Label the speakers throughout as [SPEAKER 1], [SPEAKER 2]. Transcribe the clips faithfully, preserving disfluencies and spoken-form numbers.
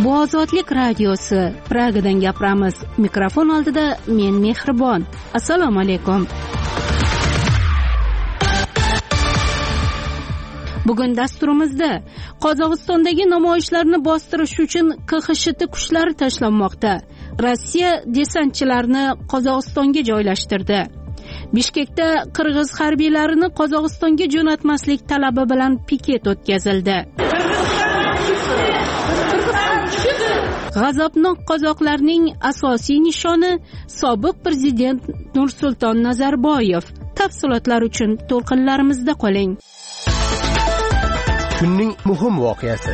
[SPEAKER 1] Bu Ozodlik radiosi. Pragadan gapiramiz. Mikrofon oldida men Mehribon. Assalomu alaykum. Bugun dasturimizda Qozog'istondagi namoyishlarni bostirish uchun K X S H T kuchlari tashlanmoqda. Rossiya desantchilarini Qozog'istonga joylashtirdi. Bishkekda qirg'iz harbiylarini Qozog'istonga jo'natmaslik talabi bilan piket o'tkazildi. G'azabnok qozoqlarning asosiy nishoni sobiq prezident Nursulton Nazarboyev. Tafsilotlar uchun to'lqinlarimizda qoling.
[SPEAKER 2] Kunning muhim voqeasi.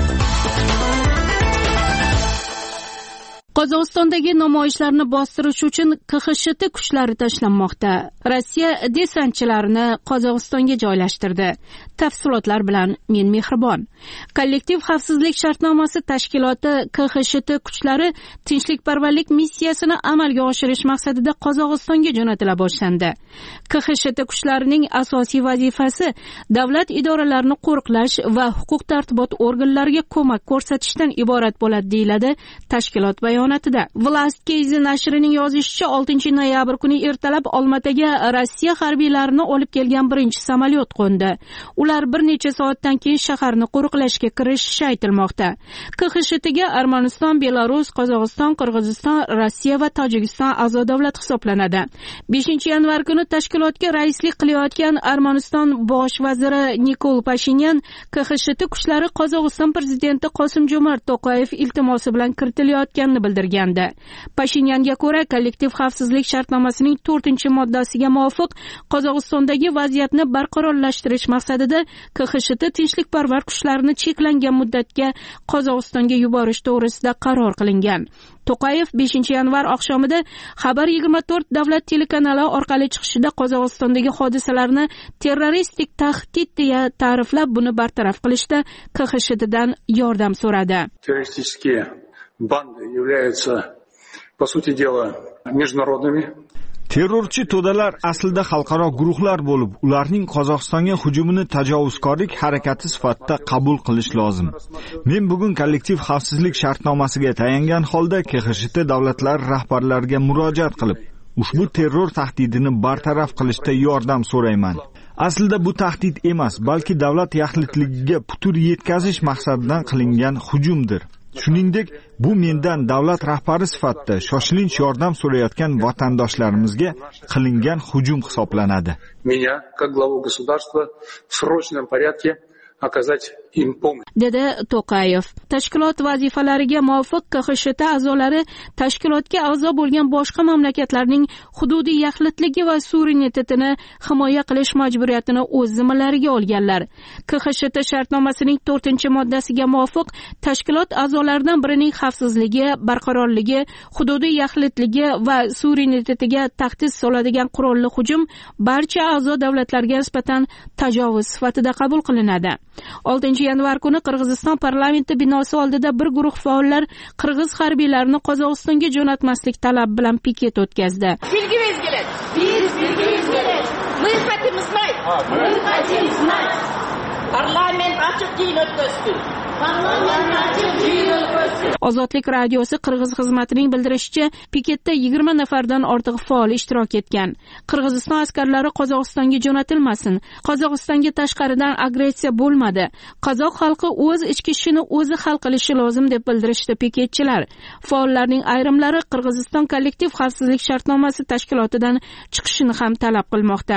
[SPEAKER 1] Qozog'istondagi namoyishlarni bostirish uchun K X S H T kuchlari tashlanmoqda. Rossiya desantchilarini Qozog'istonga joylashtirdi. Tafsilotlar bilan men Mehribon. Kollektiv xavfsizlik shartnomasi tashkiloti K X S H T kuchlari tinchlikparvarlik missiyasini amalga oshirish maqsadida Qozog'istonga jo'natila boshlandi. K X S H T kuchlarining asosiy vazifasi davlat idoralarini qo'riqlash va huquq tartibot organlariga ko'mak ko'rsatishdan iborat bo'ladi, deyiladi tashkilot bayonotida. Vlast Kezi nashrining yozishicha, oltinchi noyabr kuni ertalab Olmataga Rossiya harbiylarini olib kelgan birinchi samolyot qo'ndi. Ular bir necha soatdan keyin shaharni qo'riqlashga kirishishi aytilmoqda. K X S H Tga Armaniston, Belarus, Qozog'iston, Qirg'iziston, Rossiya va Tojikiston a'zo davlat hisoblanadi. beshinchi yanvar kuni tashkilotga raislik qilayotgan Armaniston bosh vaziri Nikol Pashinyan K X S H T kuchlari Qozog'iston prezidenti Qosim-Jo'mart To'qayev iltimosi bilan kiritilayotganini bildirgandi. Pashinyanga ko'ra, kollektiv xavfsizlik shartnomasining to'rtinchi moddasiga muvofiq Qozog'istondagi vaziyatni barqarorlashtirish maqsadida K X S H T tinchlikparvar kuchlarini cheklangan muddatga Qozog'istonga yuborish to'g'risida qaror qilingan. To'qayev beshinchi yanvar oqshomida Xabar yigirma to'rt davlat telekanali orqali chiqishida Qozog'istondagi hodisalarni terroristik tahdid deya ta'riflab, buni bartaraf qilishda K X S H Tdan yordam so'radi.
[SPEAKER 3] Terroristik banды являются, по сути дела, международными.
[SPEAKER 4] Terrorchi to'dalar aslida xalqaro guruhlar bo'lib, ularning Qozog'istonga hujumini tajovuzkorlik harakati sifatida qabul qilish lozim. Men bugun kollektiv xavfsizlik shartnomasiga tayangan holda K X S H T davlatlari rahbarlariga murojaat qilib, ushbu terror tahdidini bartaraf qilishda yordam so'rayman. Aslida bu tahdid emas, balki davlat yaxlitligiga putur yetkazish maqsadidan qilingan hujumdir. Shuningdek, bu mendan davlat rahbari sifatida shoshilinch yordam so'rayotgan vatandoshlarimizga qilingan hujum hisoblanadi.
[SPEAKER 3] Меня, как главу государства, в срочном порядке оказать им помощь.
[SPEAKER 1] dedi To'qayev. Tashkilot vazifalariga muvofiq K X S H T a'zolari tashkilotga a'zo bo'lgan boshqa mamlakatlarning hududiy yaxlitligi va suverenitetini himoya qilish majburiyatini o'z zimmalariga olganlar. K X S H T shartnomasining to'rtinchi moddasiga muvofiq tashkilot a'zolaridan birining xavfsizligi, barqarorligi, hududiy yaxlitligi va suverenitetiga tahdid soladigan qurolli hujum barcha a'zo davlatlarga nisbatan tajovuz sifatida qabul qilinadi. oltinchi yanvar kuni Qirg'iziston parlamenti binosi oldida bir guruh faollar qirg'iz harbiylarini Qozog'istonga jo'natmaslik talabi bilan piket o'tkazdi.
[SPEAKER 5] Bilgi belgilet. Biz bilgi belgilet. Мы хотим знать. Мы хотим знать. Parlament ochiq jil o'tkazdi. Parlament ochiq jil o'tkazdi.
[SPEAKER 1] Ozodlik radiosi Qirg'iz xizmatining bildirishicha, piketda yigirma nafardan ortiq faol ishtirok etgan. Qirg'iziston askarlari Qozog'istonga jo'natilmasin. Qozog'istonga tashqaridan agressiya bo'lmadi. Qozoq xalqi o'z ichki ishini o'zi hal qilishi lozim deb bildirishdi piketchilar. Faollarning ayrimlari Qirg'iziston kollektiv xavfsizlik shartnomasi tashkilotidan chiqishini ham talab qilmoqda.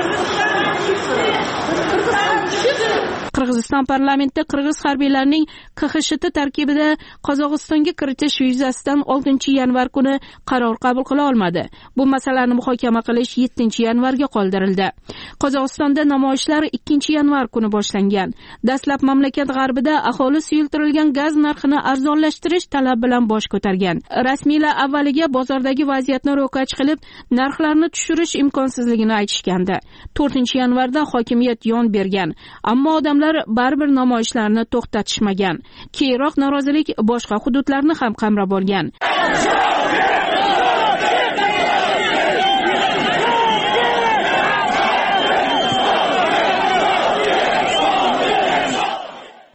[SPEAKER 1] Qirg'iziston parlamenti qirg'iz harbiylarining K X S H T tarkibida Qozog'istonga kiritish yuzasidan oltinchi yanvar kuni qaror qabul qila olmadi. Bu masalani muhokama qilish yettinchi yanvarga qoldirildi. Qozog'istonda namoyishlar ikkinchi yanvar kuni boshlangan. Dastlab mamlakat g'arbida aholi suyultirilgan gaz narxini arzonlashtirish talabi bilan bosh ko'targan. Rasmiylar avvaliga bozordagi vaziyatni ro'kach qilib, narxlarni tushirish imkonsizligini aytishgandi. to'rtinchi yanvarda hokimiyat yon bergan, ammo odamlar baribir namoyishlarni to'xtatishmagan. Keyinroq norozilik boshqa hududlarni ham qamrab olgan.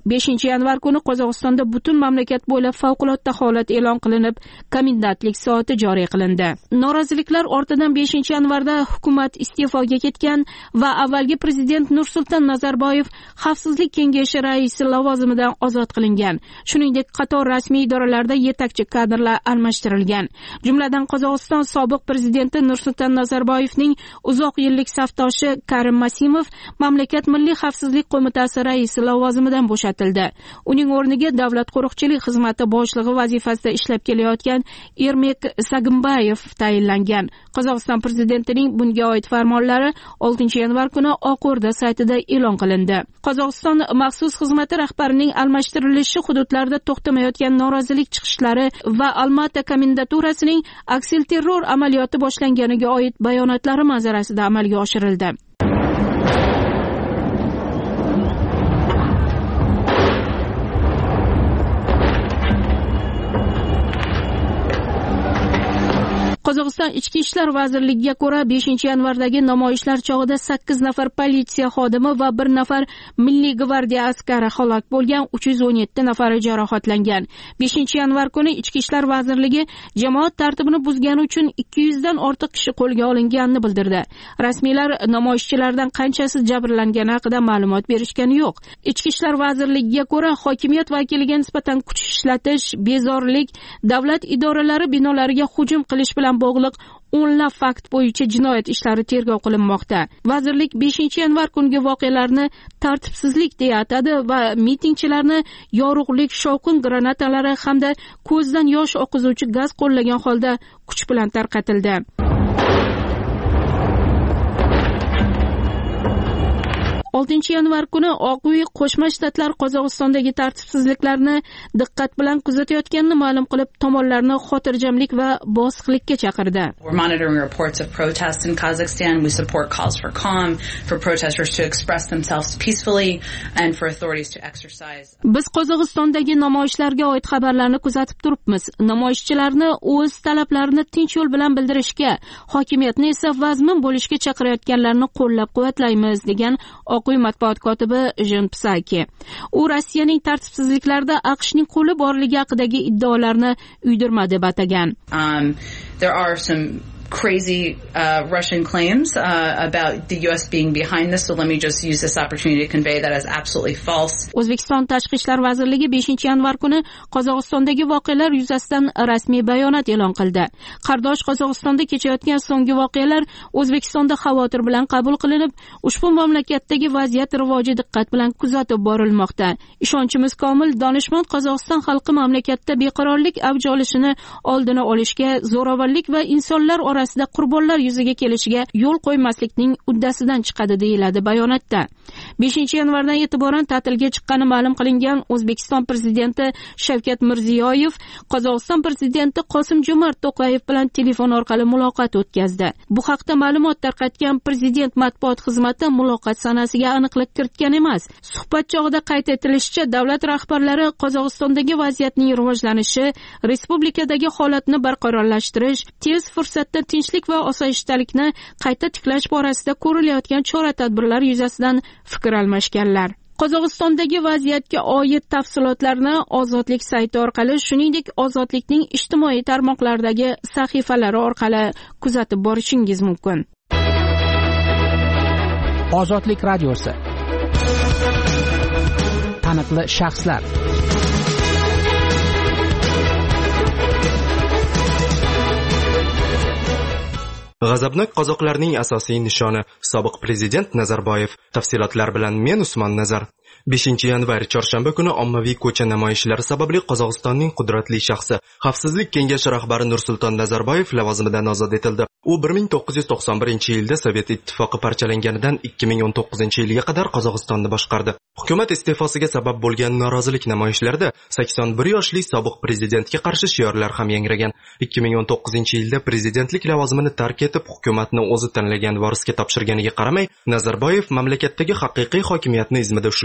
[SPEAKER 1] beshinchi yanvar kuni Qozog'istonda butun mamlakat bo'ylab favqulodda holat e'lon qilinib, komendantlik soati joriy qilindi. Noroziliklar ortidan beshinchi yanvarda hukumat iste'foga ketgan va avvalgi prezident Nursulton Nazarboyev Xavfsizlik kengashi raisi lavozimidan ozod qilingan. Shuningdek, qator rasmiy idoralarda yetakchi kadrlar almashtirilgan. Jumladan Qozog'iston sobiq prezidenti Nursulton Nazarboyevning uzoq yillik safdoshi Karim Masimov mamlakat Milliy xavfsizlik qo'mitasi raisi lavozimidan bo'shatildi. Uning o'rniga davlat qo'riqchilik xizmati boshlig'i vazifasida ishlab kelayotgan Ermek Sagimbayev tayinlangan. Qozog'iston prezidentining bunga oid farmonlari oltinchi yanvar kuni Oq O'rda saytida e'lon qilindi. Qozog'iston maxsus xizmati rahbarining almashtirilishi hududlarda to'xtamayotgan norozilik chiqishlari va Almata komendaturasining aksilterror amaliyoti boshlanganiga oid bayonotlari manzarasida amalga oshirildi. Qozog'iston Ichki ishlar vazirligiga ko'ra beshinchi yanvardagi namoyishlar chog'ida sakkiz nafar politsiya xodimi va bir nafar Milliy gvardiya askari halok bo'lgan, uch yuz o'n yetti nafari jarohatlangan. beshinchi yanvar kuni Ichki ishlar vazirligi jamoat tartibini buzgani uchun ikki yuz dan ortiq kishi qo'lga olinganini bildirdi. Rasmiylar namoyishchilardan qanchasi jabrlangani haqida ma'lumot berishgani yo'q. Ichki ishlar vazirligiga ko'ra hokimiyat vakiliga nisbatan kuch ishlatish, bezorilik, davlat idoralari binolariga hujum qilish bilan bog'liq o'nlab fakt bo'yicha jinoyat ishlari tergov qilinmoqda. Vazirlik beshinchi yanvar kungi voqealarni tartibsizlik deya atadi va mitingchilarni yorug'lik, shovqin granatalari hamda ko'zdan yosh oqizuvchi gaz qo'llagan holda kuch bilan tarqatildi. oltinchi yanvar kuni Oq uy Qo'shma Shtatlar Qozog'istondagi tartibsizliklarni diqqat bilan kuzatayotganini ma'lum qilib, tomonlarni xotirjamlik va bosiqlikka chaqirdi.
[SPEAKER 2] We're monitoring reports of protests in Kazakhstan. We support calls for calm, for protesters to express themselves peacefully and for authorities to exercise.
[SPEAKER 1] Biz Qozog'istondagi namoyishlarga oid xabarlarni kuzatib turibmiz. Namoyishchilarni o'z talablarini tinch yo'l bilan bildirishga, hokimiyatni esa vazmin bo'lishga chaqirayotganlarni qo'llab-quvvatlaymiz, degan Oq uy matbuot kotibi Jen Psaki. U Rossiyaning tartibsizliklarda AQShning qo'li borligi haqidagi iddaolarni uydirma deb atagan.
[SPEAKER 2] Um, there are some crazy uh, Russian claims uh, about the U S being behind this, so let me just use this opportunity to convey that as absolutely false.
[SPEAKER 1] O'zbekiston Tashqi ishlar vazirligi beshinchi yanvar kuni Qozog'istondagi voqealar yuzasidan rasmiy bayonot e'lon qildi. Qardosh Qozog'istonda kechayotgan so'nggi voqealar O'zbekistonda xavotir bilan qabul qilinib, ushbu mamlakatdagi vaziyat rivoji diqqat bilan kuzatib borilmoqda. Ishonchimiz komil, donishmand Qozog'iston xalqi mamlakatda beqarorlik avj olishini oldini olishga, zo'ravonlik va insonlar orasida qurbonlar yuzaga kelishiga yo'l qo'ymaslikning uddasidan chiqadi, deyiladi bayonotda. beshinchi yanvardan e'tiboran ta'tilga chiqqani ma'lum qilingan O'zbekiston prezidenti Shavkat Mirziyoyev Qozog'iston prezidenti Qosim-Jo'mart To'qayev bilan telefon orqali muloqot o'tkazdi. Bu haqda ma'lumot tarqatgan prezident matbuot xizmati muloqot sanasiga aniqlik kiritgan emas. Suhbat chog'ida qayd etilishicha, davlat rahbarlari Qozog'istondagi vaziyatning rivojlanishi, respublikadagi holatni barqarorlashtirish, tez fursatda tinchlik va osoyishtalikni qayta tiklash borasida ko'rilayotgan chora-tadbirlar yuzasidan fikr almashganlar. Qozog'istondagi vaziyatga oid tafsilotlarni Ozodlik sayti orqali, shuningdek Ozodlikning ijtimoiy tarmoqlardagi sahifalari orqali kuzatib borishingiz mumkin.
[SPEAKER 6] Ozodlik radiosi. Taniqli shaxslar.
[SPEAKER 7] G'azabnok qozoqlarning asosiy nishoni sobiq prezident Nazarboyev. Tafsilotlar bilan men Usmon Nazar. beshinchi yanvar chorshanba kuni ommaviy ko'cha namoyishlari sababli Qozog'istonning qudratli shaxsi, Xavfsizlik kengashi rahbari Nursulton Nazarboyev lavozimidan ozod etildi. U bir ming to'qqiz yuz to'qson birinchi yilda Sovet ittifoqi parchalanganidan ikki ming o'n to'qqizinchi yilga qadar Qozog'istonni boshqardi. Hukumat iste'fosiga sabab bo'lgan norozilik namoyishlarida sakson bir yoshli sobiq prezidentga qarshi shiorlar ham yangragan. ikki ming o'n to'qqizinchi yilda prezidentlik lavozimini tark etib, hukumatni o'zi tanlagan vorisga topshirganiga qaramay, Nazarboyev mamlakatdagi haqiqiy hokimiyatni izmida ushlab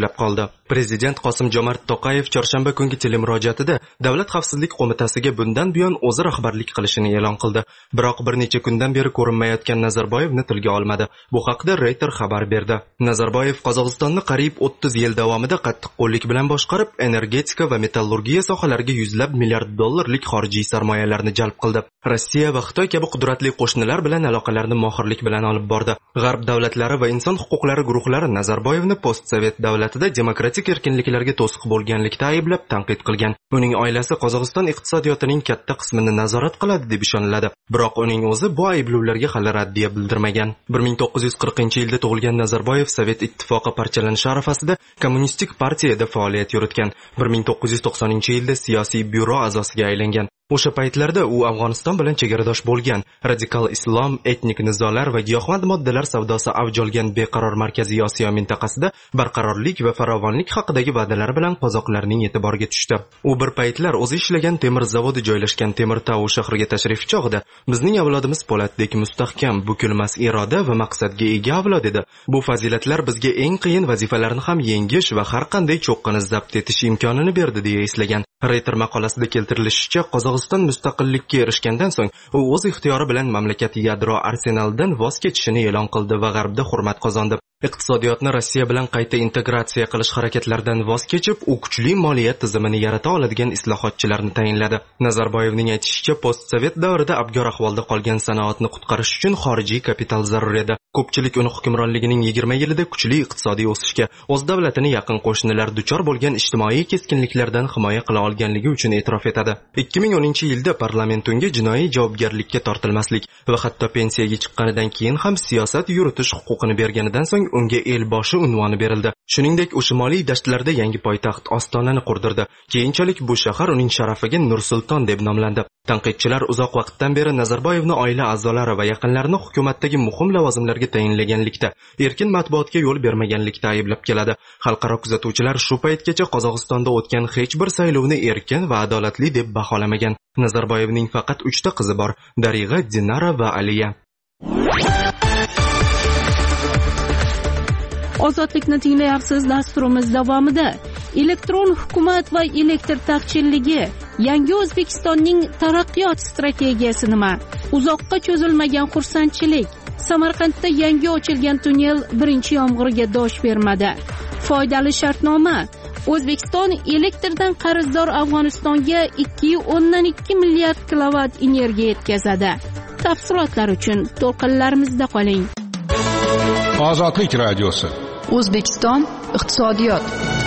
[SPEAKER 7] uchrab qoldi. Prezident Qosim-Jomart To'qayev chorshanba kungi telemurojaatida Davlat xavfsizlik qo'mitasiga bundan buyon o'zi rahbarlik qilishini e'lon qildi. Biroq bir necha kundan beri ko'rinmayotgan Nazarboyevni tilga olmadi. Bu haqda Reuters xabar berdi. Nazarboyev Qozog'istonni qariyb o'ttiz yil davomida qattiqqo'llik bilan boshqarib, energetika va metallurgiya sohalariga yuzlab milliard dollarlik xorijiy sarmoyalarni jalb qildi. Rossiya va Xitoy kabi qudratli qo'shnilar bilan aloqalarni mohirlik bilan olib bordi. G'arb davlatlari va inson huquqlari guruhlari Nazarboyevni postsovet davlatida demokratik erkinliklarga to'siq bo'lganlikda ayblab tanqid qilgan. Uning oilasi Qozog'iston iqtisodiyotining katta qismini nazorat qiladi deb ishoniladi. Biroq uning o'zi bu ayblovlarga hali raddiya bildirmagan. bir ming to'qqiz yuz qirqinchi yilda tug'ilgan Nazarboyev Sovet ittifoqi parchalanishi arafasida Kommunistik partiyada faoliyat yuritgan. bir ming to'qqiz yuz to'qsoninchi yilda siyosiy byuro a'zosiga aylangan. O'sha paytlarda u Afg'oniston bilan chegaradosh bo'lgan, radikal islom, etnik nizolar va giyohvand moddalar savdosi avj olgan beqaror Markaziy Osiyo mintaqasida barqarorlik va farovonlik haqidagi va'dalar bilan qozoqlarning e'tiboriga tushdi. U bir paytlar o'zi ishlagan temir zavodi joylashgan Temirtau shahriga tashrif chog'ida bizning avlodimiz Po'latdek mustahkam, bukilmas iroda va maqsadga ega avlod edi. Bu fazilatlar bizga eng qiyin vazifalarni ham yengish va har qanday cho'qqini zabt etish imkonini berdi deya eslagan. Reuters maqolasida keltirilishicha, Qozog'iston mustaqillikka erishgandan so'ng u o'z ixtiyori bilan mamlakat yadro arsenalidan voz kechishini e'lon qildi va G'arbda hurmat qozondi. Iqtisodiyotni Rossiya bilan qayta integratsiya qilish harakatlaridan voz kechib, u kuchli moliyat tizimini yarata oladigan islohotchilarni tayinladi. Nazarboyevning aytishicha, postsovet davrida abgor ahvolda qolgan sanoatni qutqarish uchun xorijiy kapital zarur edi. Ko'pchilik uni hukmronligining yigirma yilida kuchli iqtisodiy o'sishga, o'z davlatini yaqin qo'shnilar duchor bo'lgan ijtimoiy keskinliklardan himoya qila olganligi uchun e'tirof etadi. ikki ming o'ninchi yilda parlament unga jinoiy javobgarlikka tortilmaslik va hatto pensiyaga chiqqanidan keyin ham siyosat yuritish huquqini berganidan so'ng unga elboshi unvoni berildi. Shuningdek, u shimoliy dashtlarda yangi poytaxt Ostonani qurdirdi. Keyinchalik bu shahar uning sharafiga Nur-Sulton deb nomlandi. Tanqidchilar uzoq vaqtdan beri Nazarboyevni oila a'zolari va yaqinlarini hukumatdagi muhim lavozimlarga tayinlaganlikda, erkin matbuotga yo'l bermaganlikda ayblab keladi. Xalqaro kuzatuvchilar shu paytgacha Qozog'istonda o'tgan hech bir saylovni erkin va adolatli deb baholamagan. Nazarboyevning faqat uchta qizi bor: Darig'a, Dinara va Aliya.
[SPEAKER 1] Ozodlikni tinglayapsiz. Dasturimiz davomida elektron hukumat va elektr taqchilligi, yangi O'zbekistonning taraqqiyot strategiyasi nima? Uzoqqa cho'zilmagan xursandchilik. Samarqandda yangi ochilgan tunnel birinchi yomg'irga dosh bermadi. Foydali shartnoma. O'zbekiston elektrdan qarzdor Afg'onistonga ikki nuqta o'ndan ikki milliard kilovat energiya yetkazadi. Tafsilotlar uchun to'lqinlarimizda qoling.
[SPEAKER 8] Ozodlik radiosi.
[SPEAKER 9] O'zbekiston iqtisodiyot.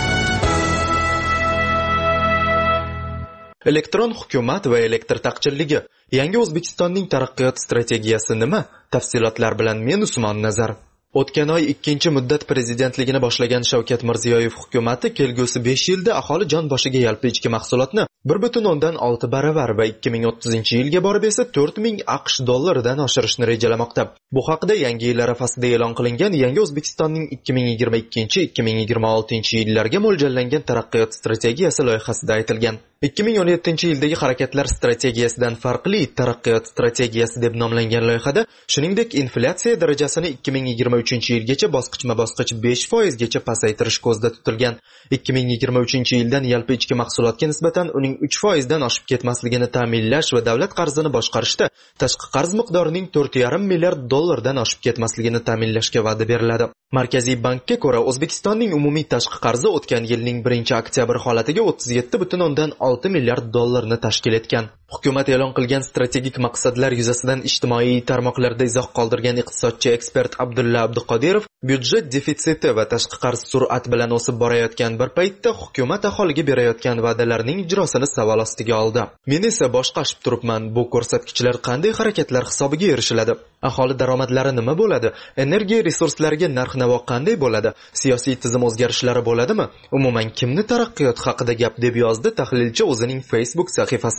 [SPEAKER 7] Elektron hukumat va elektr taqchilligi. Yangi O'zbekistonning taraqqiyot strategiyasi nima? Tafsilotlar bilan men Usmon Nazar. O'tgan oy ikkinchi muddat prezidentligini boshlagan Shavkat Mirziyoyev hukumatı kelgusi besh yilda aholi jon boshiga yalpi ichki mahsulotni bir butun o'ndan olti baravar va ikki ming o'ttizinchi yilga borib esa to'rt ming AQSh dollaridan oshirishni rejalamoqda. Bu haqida yangi yil arafasida e'lon qilingan yangi O'zbekistonning ikki ming yigirma ikkinchi ikki ming yigirma oltinchi yillarga mo'ljallangan taraqqiyot strategiyasi loyihasida aytilgan. ikki ming o'n yettinchi yildagi harakatlar strategiyasidan farqli taraqqiyot strategiyasi deb nomlangan loyihada, shuningdek, inflyatsiya darajasini ikki ming yigirma uchinchi yilgacha bosqichma-bosqich besh foizgacha pasaytirish ko'zda tutilgan. ikki ming yigirma uchinchi yildan yalpi ichki mahsulotga nisbatan uning uch foizdan oshib ketmasligini ta'minlash va davlat qarzini boshqarishda tashqi qarz miqdorining to'rt nuqta besh milliard dollardan oshib ketmasligini ta'minlashga va'da beriladi. Markaziy bankka ko'ra, O'zbekistonning umumiy tashqi qarzi o'tgan yilning birinchi oktyabr holatiga o'ttiz yetti butun o'ndan olti milliard dollarni tashkil etgan. Hukumat e'lon qilgan strategik maqsadlar yuzasidan ijtimoiy tarmoqlarda izoh qoldirgan iqtisodchi ekspert Abdulla Abduqodirov, byudjet defitsiti va tashqi qarz sur'at bilan o'sib borayotgan bir paytda hukumat aholiga berayotgan va'dalarning ijrosini savol ostiga oldi. Men esa boshqashib turibman. Bu ko'rsatkichlar qanday harakatlar hisobiga erishiladi? Aholi daromadlari nima bo'ladi? Energiya resurslariga narx-navo qanday bo'ladi? Siyosiy tizim o'zgarishlari bo'ladimi? Umuman kimni taraqqiyot haqida gap deb yozdi tahlilchi o'zining Facebook sahifasida.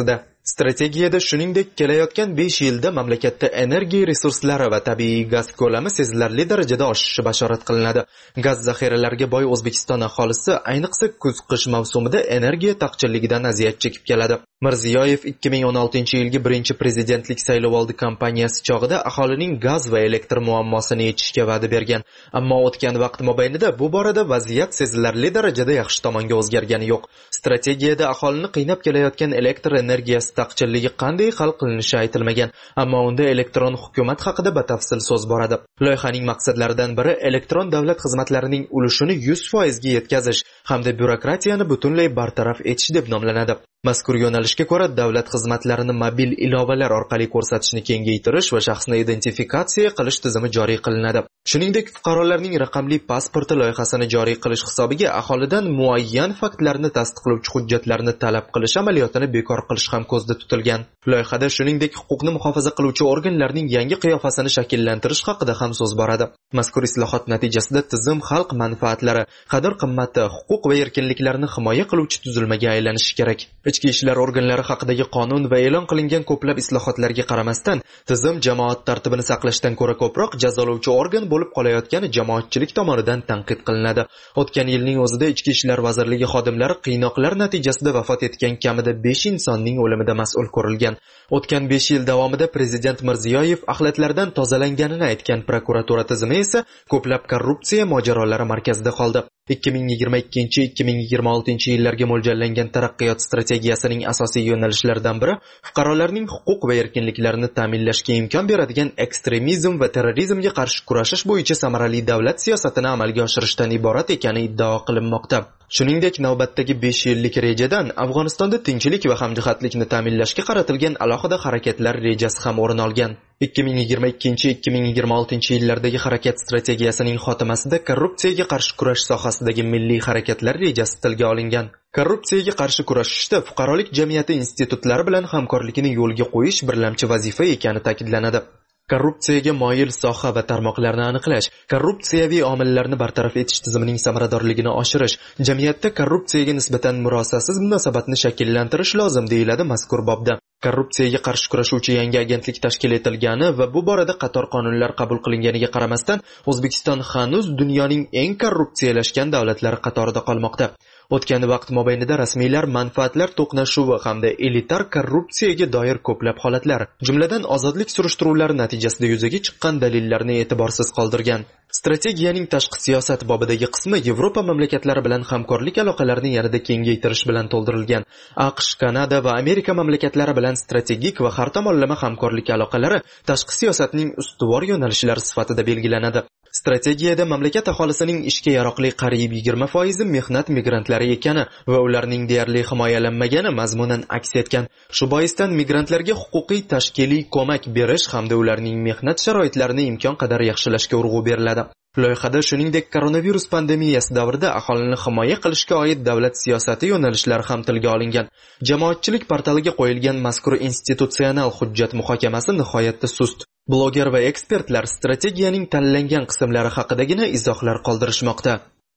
[SPEAKER 7] Strategiyada shuningdek kelayotgan besh yilda mamlakatda energiya resurslari va tabiiy gaz ko'lami sezilarli darajada oshishi bashorat qilinadi. Gaz zaxiralariga boy O'zbekiston aholisi ayniqsa kuz-qish mavsumida energiya taqchilligidan aziyat chekib keladi. Mirziyoyev ikki ming o'n oltinchi yilgi birinchi prezidentlik saylovoldi kampaniyasi chog'ida aholining gaz va elektr muammosini yechishga va'da bergan. Ammo o'tgan vaqt mobaynida bu borada vaziyat sezilarli darajada yaxshi tomonga o'zgargani yo'q. Strategiyada aholini qiynab kelayotgan elektr energiyasi taqchilligi qanday hal qilinishi aytilmagan, ammo unda elektron hukumat haqida batafsil so'z boradi. Loyihaning maqsadlaridan biri elektron davlat xizmatlarining ulushini yuz foiz ga yetkazish hamda byurokratiyani butunlay bartaraf etish deb nomlanadi. Mazkur yo'nalishga ko'ra davlat xizmatlarini mobil ilovalar orqali ko'rsatishni kengaytirish va shaxsni identifikatsiya qilish tizimi joriy qilinadi. Shuningdek, fuqarolarning raqamli pasporti loyihasini joriy qilish hisobiga aholidan muayyan faktlarni tasdiqlovchi hujjatlarni talab qilish amaliyotini bekor qilish ham ko'zda tutilgan. Loyihada shuningdek huquqni muhofaza qiluvchi organlarning yangi qiyofasini shakllantirish haqida ham so'z boradi. Mazkur islohot natijasida tizim xalq manfaatlari, qadr-qimmati, huquq va erkinliklarni himoya qiluvchi tuzilmaga aylanishi kerak. Ichki ishlar organlari haqidagi qonun va e'lon qilingan ko'plab islohotlarga qaramasdan, tizim jamoat tartibini saqlashdan ko'ra ko'proq jazolovchi organ bo'lib qolayotgani jamoatchilik tomonidan tanqid qilinadi. O'tgan yilning o'zida Ichki ishlar vazirligi xodimlari qiynoqlar natijasida vafot etgan kamida besh insonning o'limida mas'ul ko'rilgan. O'tgan besh yil davomida prezident Mirziyoyev axlatlardan tozalanganini aytgan prokuratura tizimi esa ko'plab korrupsiya mojarolari markazida qoldi. ikki ming yigirma ikkinchi - ikki ming yigirma oltinchi yillarga mo'ljallangan taraqqiyot strategiyasining asosiy yo'nalishlaridan biri fuqarolarning huquq va erkinliklarini ta'minlashga imkon beradigan ekstremizm va terrorizmga qarshi kurashish bo'yicha samarali davlat siyosatini amalga oshirishdan iborat ekani iddao qilinmoqda. Shuningdek, navbatdagi besh yillik rejadan Afg'onistonda tinchlik va hamjihatlikni ta'minlashga qaratilgan alohida harakatlar rejasi ham o'rin olgan. ikki ming yigirma ikkinchi - ikki ming yigirma oltinchi yillardagi harakat strategiyasining xotimasida korrupsiyaga qarshi kurash sohasidagi milliy harakatlar rejasi tilga olingan. Korrupsiyaga qarshi kurashishda fuqarolik jamiyati institutlari bilan hamkorlikni yo'lga qo'yish birlamchi vazifa ekani ta'kidlanadi. Korrupsiyaga moyil soha va tarmoqlarni aniqlash, korrupsiyaviy omillarni bartaraf etish tizimining samaradorligini oshirish, jamiyatda korrupsiyaga nisbatan murosasiz munosabatni shakllantirish lozim deyiladi mazkur bobda. Korrupsiyaga qarshi kurashuvchi yangi agentlik tashkil etilgani va bu borada qator qonunlar qabul qilinganiga qaramasdan, O'zbekiston hanuz dunyoning eng korrupsiyalashgan davlatlari qatorida qolmoqda. O'tgan vaqt mobaynida rasmiylar manfaatlar to'qnashuvi hamda elitar korrupsiyaga doir ko'plab holatlar, jumladan ozodlik surishtiruvlari natijasida yuzaga chiqqan dalillarni e'tiborsiz qoldirgan. Strategiyaning tashqi siyosat bobidagi qismi Yevropa mamlakatlari bilan hamkorlik aloqalarini yanada kengaytirish bilan to'ldirilgan. AQSh, Kanada va Amerika mamlakatlari bilan strategik va har tomonlama hamkorlik aloqalari tashqi siyosatning ustuvor yo'nalishlari sifatida belgilanadi. Strategiyada mamlakat aholisining ishga yaroqli qariyb yigirma foiz mehnat migrantlari ekani va ularning deyarli himoyalanmagani mazmunan aks etgan. Shu boisdan migrantlarga huquqiy tashkiliy ko'mak berish hamda ularning mehnat sharoitlarini imkon qadar yaxshilashga urg'u beriladi. Loyihada shuningdek koronavirus pandemiyasi davrida aholini himoya qilishga oid davlat siyosati yo'nalishlari ham tilga olingan. Jamoatchilik portaliga qo'yilgan mazkur institutsional hujjat muhokamasi nihoyatda sust. Bloger va ekspertlar strategiyaning tanlangan qismlari haqidagina izohlar qoldirishmoqda.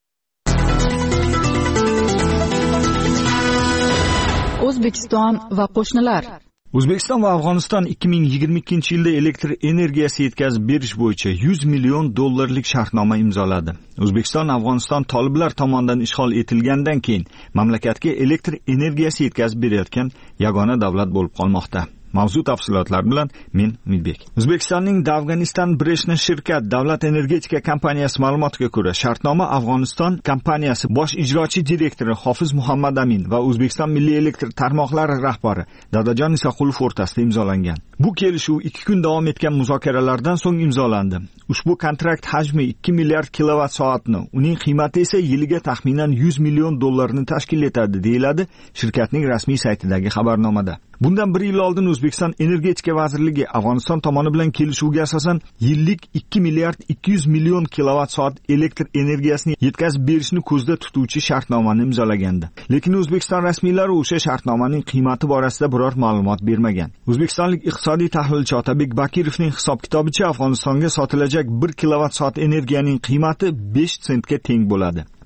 [SPEAKER 9] O'zbekiston va qo'shnilar.
[SPEAKER 4] O'zbekiston va Afg'oniston ikki ming yigirma ikkinchi yilda elektr energiyasi yetkazib berish bo'yicha yuz million dollarlik shartnoma imzoladi. O'zbekiston Afg'oniston toliblar tomonidan ishg'ol etilgandan keyin mamlakatga elektr energiyasi yetkazib berayotgan yagona davlat bo'lib qolmoqda. Mavzu tafsilotlar bilan men Umidbek. O'zbekistonning Afg'oniston Breshna shirkat davlat energetika kompaniyasi ma'lumotiga ko'ra, shartnoma Afg'oniston kompaniyasi bosh ijrochi direktori Hofiz Muhammad Amin va O'zbekiston Milliy elektr tarmoqlari rahbari Dadajon Isaqulov o'rtasida imzolangan. Bu kelishuv ikki kun davom etgan muzokaralardan so'ng imzolandi. Ushbu kontrakt hajmi ikki milliard kilovat soatni, uning qiymati esa yiliga taxminan yuz million dollarni tashkil etadi, deyiladi shirkatning rasmiy saytidagi xabarnomada. Bundan bir yil oldin O'zbekiston Energetika vazirligi Afg'oniston tomoni bilan kelishuvga asosan yillik ikki milliard ikki yuz million kilovat soat elektr energiyasini yetkazib berishni ko'zda tutuvchi shartnomani imzolagandi. Lekin O'zbekiston rasmiylari o'sha shartnomaning qiymati borasida biror ma'lumot bermagan. O'zbekistonlik iqtisodiy tahlilchi Otabek Bakirovning hisob-kitobicha Afg'onistonga sotilajak bir kilovat soat energiyaning qiymati besh sentga teng bo'ladi.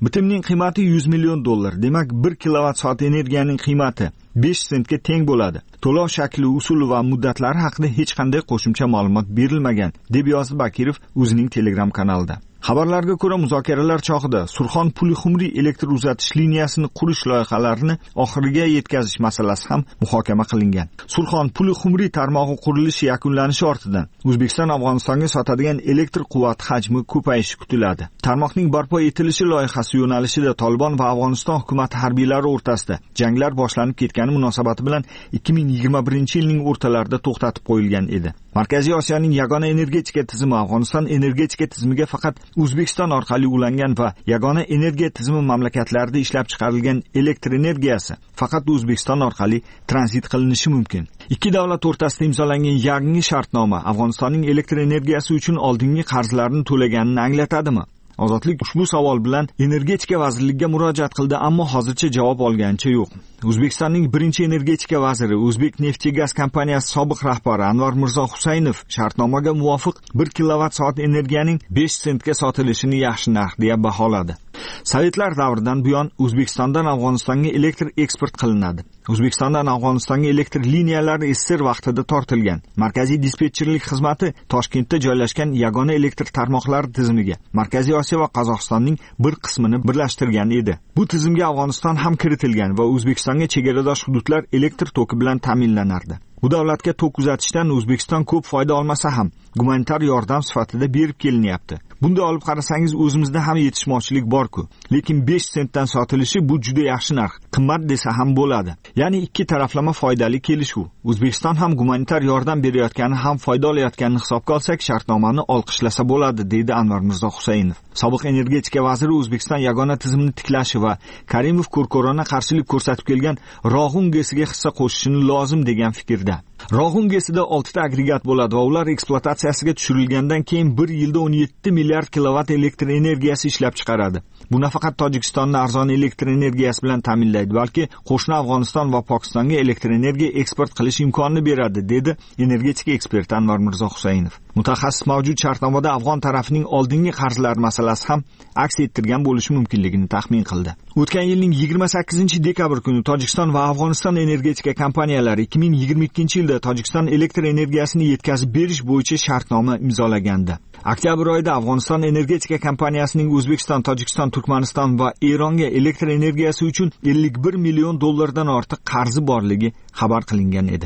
[SPEAKER 4] Bitimning qiymati yuz million dollar. Demak, bir kilovat soat energiyaning qiymati besh sentga teng bo'ladi. To'lov shakli, usuli va muddatlari haqida hech qanday qo'shimcha ma'lumot berilmagan, deb yozdi Bakirov o'zining Telegram kanalida. Xabarlarga ko'ra, muzokaralar chog'ida Surxon Pulixumri elektr uzatish liniyasini qurish loyihalarini oxiriga yetkazish masalasi ham muhokama qilingan. Surxon Pulixumri tarmog'i qurilishi yakunlanishi ortidan O'zbekiston Afg'onistonga sotadigan elektr quvvati hajmi ko'payishi kutiladi. Tarmoqning barpo etilishi loyihasi yo'nalishida Tolibon va Afg'oniston hukumati harbiylari o'rtasida janglar boshlanib ketgani munosabati bilan ikki ming yigirma birinchi yilning o'rtalarida to'xtatib qo'yilgan edi. Markaziy Osiyoning yagona energetika tizimi Afg'oniston energetika tizimiga faqat O'zbekiston orqali ulangan va yagona energiya tizimi mamlakatlarida ishlab chiqarilgan elektr energiyasi faqat O'zbekiston orqali tranzit qilinishi mumkin. Ikki davlat o'rtasida imzolangan yangi shartnoma Afg'onistonning elektr energiyasi uchun oldingi qarzlarni to'laganini anglatadimi? Ozodlik ushbu savol bilan energetika vazirligiga murojaat qildi, ammo hozircha javob olganicha yo'q. O'zbekistonning birinchi energetika vaziri, O'zbek Neft-Gaz kompaniyasi sobiq rahbari Anvar Mirzo Husaynov shartnomaga muvofiq bir kilovat soat energiyaning besh sentga sotilishini yaxshi narx deya baholadi. Sovetlar davridan buyon O'zbekistondan Afg'onistonga elektr eksport qilinadi. O'zbekistondan Afg'onistonga elektr liniyalari S S R vaqtida tortilgan. Markaziy dispetcherlik xizmati Toshkentda joylashgan yagona elektr tarmoqlari tizimiga Markaziy Osiyo va Qozog'istonning bir qismini birlashtirgan edi. Bu tizimga Afg'oniston ham kiritilgan va O'zbekistonga chegaradosh hududlar elektr toki bilan ta'minlanardi. Bu davlatga tok uzatishdan O'zbekiston ko'p foyda olmasa ham gumanitar yordam sifatida berib kelinyapti. Bunda olib qarasangiz o'zimizda ham yetishmovchilik bor-ku. Lekin besh sentdan sotilishi bu juda yaxshi narx. Qimmat desa ham bo'ladi. Ya'ni ikki taraflama foydali kelishuv. O'zbekiston ham gumanitar yordam berayotgani ham foyda olayotganini hisobga olsak, shartnomani olqishlasa bo'ladi, deydi Anvar Mirzo Husaynov. Sobiq energetika vaziri O'zbekiston yagona tizimini tiklashi va Karimov Ko'rkorona qarshilik ko'rsatib kelgan Rog'un gesiga hissa qo'shishini lozim degan fikrda. Rog'un gesida olti ta agregat bo'ladi va ular ekspluatatsiyasiga tushirilgandan keyin bir yilda o'n yetti milliard kilovat elektr energiyasi ishlab chiqaradi. Bu nafaqat Tojikistonni arzon elektr energiyasi bilan ta'minlaydi, balki qo'shni Afg'oniston va Pokistonga elektr energiya eksport qilish imkonini beradi, dedi energetika eksperti Anvar Mirzo Husaynov. Mutaxassis mavjud shartnomada afg'on tarafining oldingi qarzlar masalasi ham aks ettirgan bo'lishi mumkinligini taxmin qildi. O'tgan yilning yigirma sakkizinchi dekabr kuni Tojikiston va Afg'oniston energetika kompaniyalari ikki ming yigirma ikkinchi yilda Tojikiston elektr energiyasini yetkazib berish bo'yicha shartnoma imzolagandi. Oktyabr oyida Afg'oniston energetika kompaniyasining O'zbekiston, Tojikiston, Turkmaniston va Eronga elektr energiyasi uchun ellik bir million dollardan ortiq qarzi borligi xabar qilingan edi.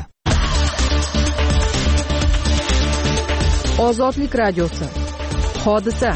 [SPEAKER 9] Ozodlik radiosi. Hodisa.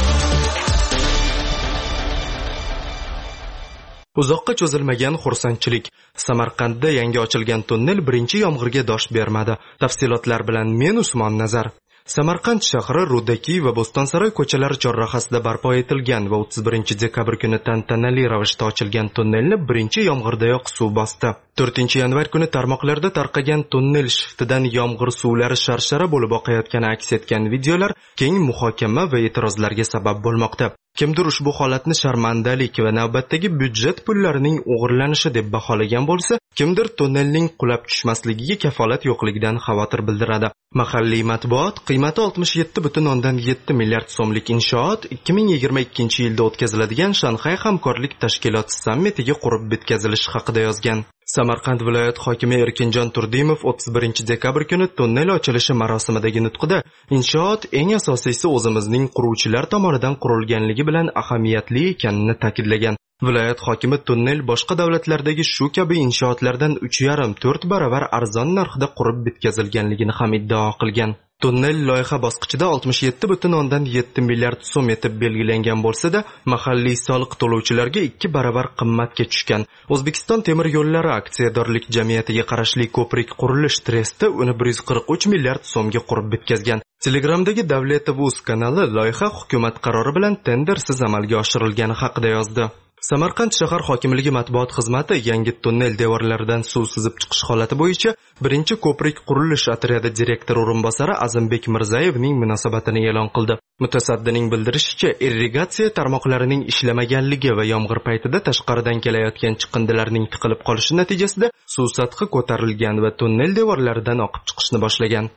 [SPEAKER 7] Uzoqqa cho'zilmagan xursandchilik. Samarqandda yangi ochilgan tunnel birinchi yomg'irga dosh bermadi. Tafsilotlar bilan men Usmon Nazar. Samarqand shahri Rudaki va Bo'stonsaroy ko'chalari chorrahasida barpo etilgan va o'ttiz birinchi dekabr kuni tantanali ravishda ochilgan tunnelni birinchi yomg'irdayoq suv bosdi. to'rtinchi yanvar kuni tarmoqlarda tarqagan tunnel shiftidan yomg'ir suvlari sharshara bo'lib oqayotgani aks etgan videolar keng muhokama va e'tirozlarga sabab bo'lmoqda. Kimdir ushbu holatni sharmandalik va navbatdagi byudjet pullarining o'g'irlanishi deb baholagan bo'lsa, kimdir tunnelning qulab tushmasligiga kafolat yo'qligidan xavotir bildiradi. Mahalliy matbuot qiymati oltmish yetti butun o'ndan yetti milliard so'mlik inshoot ikki ming yigirma ikkinchi yilda o'tkaziladigan Shanxay hamkorlik tashkiloti sammitiga qurib bitkazilishi haqida yozgan. Samarqand viloyat hokimi Erkinjon Turdimov o'ttiz birinchi dekabr kuni tunnel ochilishi marosimidagi nutqida inshoot eng asosiysi o'zimizning quruvchilar tomonidan qurilganligi bilan ahamiyatli ekanini ta'kidlagan. Viloyat hokimi tunnel boshqa davlatlardagi shu kabi inshootlardan uch yarim to'rt baravar arzon narxda qurib bitkazilganligini ham iddao qilgan. Tunnel loyiha bosqichida oltmish yetti butun o'ndan yetti milliard so'm etib belgilangan bo'lsa-da, mahalliy soliq to'lovchilarga ikki baravar qimmatga tushgan. O'zbekiston temir yo'llari aksiyadorlik jamiyatiga qarashli ko'prik qurilish tresti uni bir yuz qirq uch milliard so'mga qurib bitkazgan. Telegramdagi Davlat T V kanali loyiha hukumat qarori bilan tendersiz amalga oshirilgani haqida yozdi. Samarqand shahar hokimligi matbuot xizmati yangi tunnel devorlaridan suv sizib chiqish holati bo'yicha birinchi ko'prik qurilish otryadi direktor o'rinbosari Azimbek Mirzayevning munosabatini e'lon qildi. Mutasaddining bildirishicha, irrigatsiya tarmoqlarining ishlamaganligi va yomg'ir paytida tashqaridan kelayotgan chiqindilarning tiqilib qolishi natijasida suv sathi ko'tarilgan va tunnel devorlaridan oqib chiqishni boshlagan.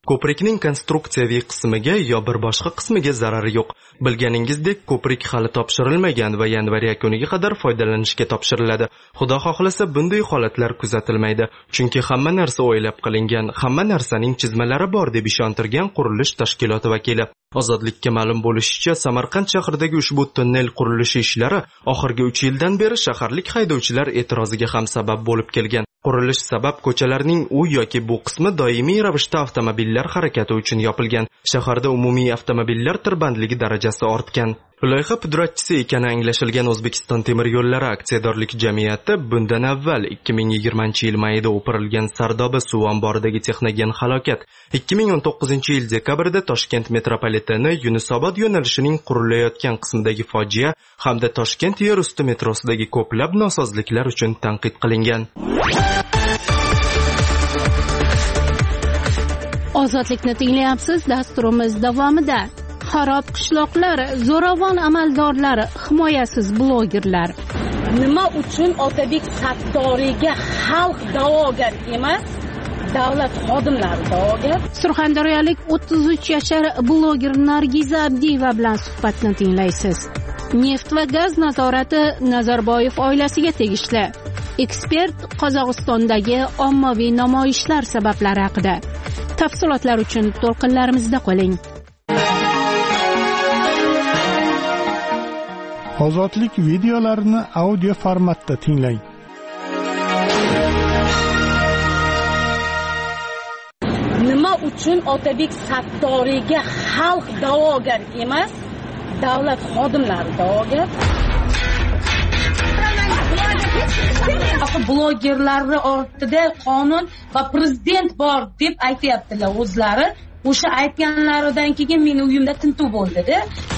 [SPEAKER 7] Ko'prikning konstruksiyaviy qismiga yo bir boshqa qismiga zarari yo'q. Bilganingizdek, ko'prik hali topshirilmagan va yanvar yakuniga qadar foydalanishga topshiriladi. Xudo xohlasa bunday holatlar kuzatilmaydi, chunki hamma narsa o'ylab qilingan, hamma narsaning chizmalari bor deb ishontirgan qurilish tashkiloti vakili. Ozodlikka ma'lum bo'lishicha, Samarqand shahridagi ushbu tunnel qurilishi ishlari oxirgi uch yildan beri shaharlik haydovchilar e'tiroziga ham sabab bo'lib kelgan. Qurilish sabab ko'chalarning u yoki bu qismi doimiy ravishda avtomobillar harakati uchun yopilgan. Shaharda umumiy avtomobillar tirbandligi darajasi ortgan. Loyiha pudratchisi ekani anglashilgan O'zbekiston temir yo'llari aksiyadorlik jamiyati bundan avval ikki ming yigirmanchi yil mayida o'pirilgan Sardoba suv omboridagi texnogen halokat, ikki ming o'n to'qqizinchi yil dekabrda Toshkent metropoliteni Yunusobod yo'nalishining qurilayotgan qismidagi fojia hamda Toshkent yer usti metrosidagi ko'plab nosozliklar uchun tanqid qilingan.
[SPEAKER 1] Ozodlikni tinglayapsiz. Dasturimiz davomida xarob qishloqlar, zo'ravon amaldorlar, himoyasiz blogerlar.
[SPEAKER 5] Nima uchun Otabek Sattoriyga xalq da'vogar emas, davlat xodimlari da'vogar?
[SPEAKER 1] Surxondaryolik o'ttiz uch yashar bloger Nargiza Abdiyeva bilan suhbatni tinglaysiz. Neft va gaz nazorati Nazarboyev oilasiga tegishli. Ekspert Qozog'istondagi ommaviy namoyishlar sabablari haqida. Tafsilotlar uchun to'lqinlarimizda qoling.
[SPEAKER 10] Ozodlik videolarini audio formatda tinglang.
[SPEAKER 5] Nima uchun Otabek Sattoriyga xalq da'vogar emas, davlat xodimlari da'vogar?
[SPEAKER 11] Blogerlarni ortida qonun va prezident bor deb aytayaptilar o'zlari. O'sha aytganlaridan keyin meni uyimda tintuv bo'ldi-da.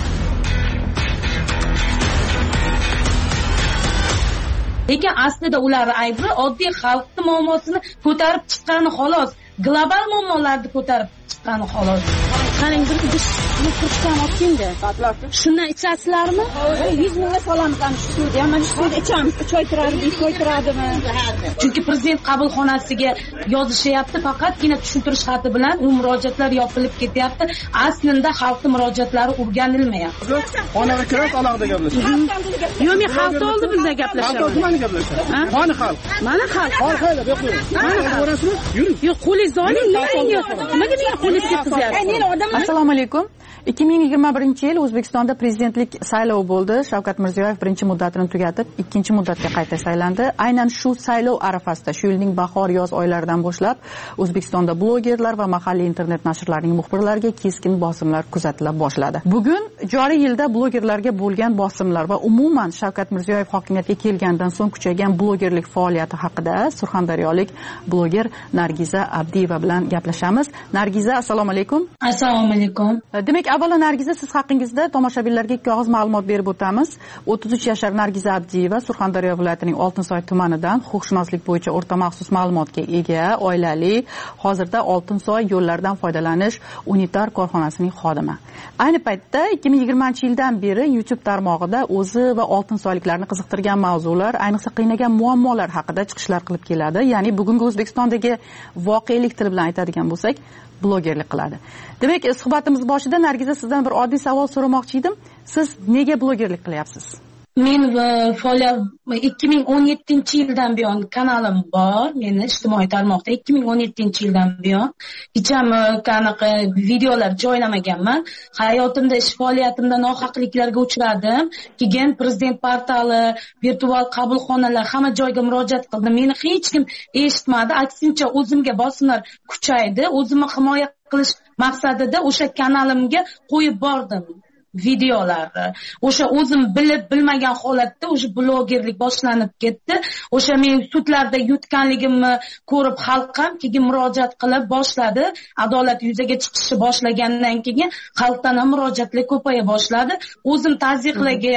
[SPEAKER 11] Lekin aslida ular aybi oddiy xalqning muammosini ko'tarib chiqqani xolos. Global muammolarni ko'tarib chiqqani xolos.
[SPEAKER 5] Qarang, bir idish kurchkan otganda. Shundan ichasizlarmi? yuz mingga solamiz ana shu suvda. Mana shu suvda ichamiz. uch oy turadi, ikki oy turadimi?
[SPEAKER 11] Chunki prezident qabulxonasiga yozishyapti, faqatgina tushuntirish xati bilan u murojaatlar yopilib ketyapti. Aslida xalqning murojaatlari o'rganilmayapti.
[SPEAKER 12] Xonaga kirib alohida gaplashamiz.
[SPEAKER 5] Yo'q, men xalq oldi bizda gaplashaman.
[SPEAKER 12] Mana gaplashamiz. Mana xalq.
[SPEAKER 5] Mana xalq.
[SPEAKER 12] Orqaga yo'q.
[SPEAKER 5] Mana ko'rasizmi? Yuring. Yo'q, qo'lingizni oling. Nimaga meni qo'lingizga qizyapsiz?
[SPEAKER 9] Assalomu alaykum. ikki ming yigirma birinchi yil O'zbekistonda prezidentlik saylovi bo'ldi. Shavkat Mirziyoyev birinchi muddatini tugatib, ikkinchi muddatga qayta saylandi. Aynan shu saylov arafasida, shu yilning bahor-yoz oylaridan boshlab O'zbekistonda blogerlar va mahalliy internet nashrlarining muxbirlariga keskin bosimlar kuzatila boshladi. Bugun joriy yilda blogerlarga bo'lgan bosimlar va umuman Shavkat Mirziyoyev hokimiyatga kelgandan so'ng kuchaygan blogerlik faoliyati haqida surxondaryolik bloger Nargiza Abdiyeva bilan gaplashamiz. Nargiza, assalomu alaykum.
[SPEAKER 11] Assalomu alaykum.
[SPEAKER 9] Demak, avvalo Nargiza, siz haqingizda tomoshabinlarga ikki og'iz ma'lumot berib o'tamiz. o'ttiz uch yashar Nargiza Abdiyeva Surxondaryo viloyatining Oltinsoy tumanidan huquqshunoslik bo'yicha o'rta maxsus ma'lumotga ega, oilali, hozirda Oltinsoy yo'llaridan foydalanish unitar korxonasining xodimi. Ayni paytda ikki ming yigirmanchi yildan beri YouTube tarmog'ida o'zi va oltinsoyliklarni qiziqtirgan mavzular, ayniqsa qiynagan muammolar haqida chiqishlar qilib keladi. Ya'ni bugungi O'zbekistondagi voqelik tili bilan aytadigan bo'lsak, blogerlik qiladi. Demak, suhbatimiz boshida Nargiza sizdan bir oddiy savol so'ramoqchi edim. Siz nega blogerlik qilyapsiz?
[SPEAKER 11] Men faoliyat ikki ming o'n yettinchi yildan buyon kanalim bor. Meni ijtimoiy tarmoqda ikki ming o'n yettinchi yildan buyon hecham qanaqa videolar joylamaganman. Hayotimda, ish faoliyatimda nohaqliklarga uchradim. Keyin prezident portali, virtual qabulxonalar, hamma joyga murojaat qildim. Meni hech kim eshitmadi. Aksincha o'zimga bosimlar kuchaydi. O'zimni himoya qilish maqsadida o'sha kanalimga qo'yib bordim videolarni. O'sha o'zim bilib bilmagan holatda o'sha blogerlik boshlanib ketdi. O'sha men sudlarda yutganligimni ko'rib xalq ham keyin murojaat qilib boshladi. Adolat yuzaga chiqishi boshlagandan keyin xalqdan ham murojaatlar ko'paya boshladi. O'zim tazyiqlarga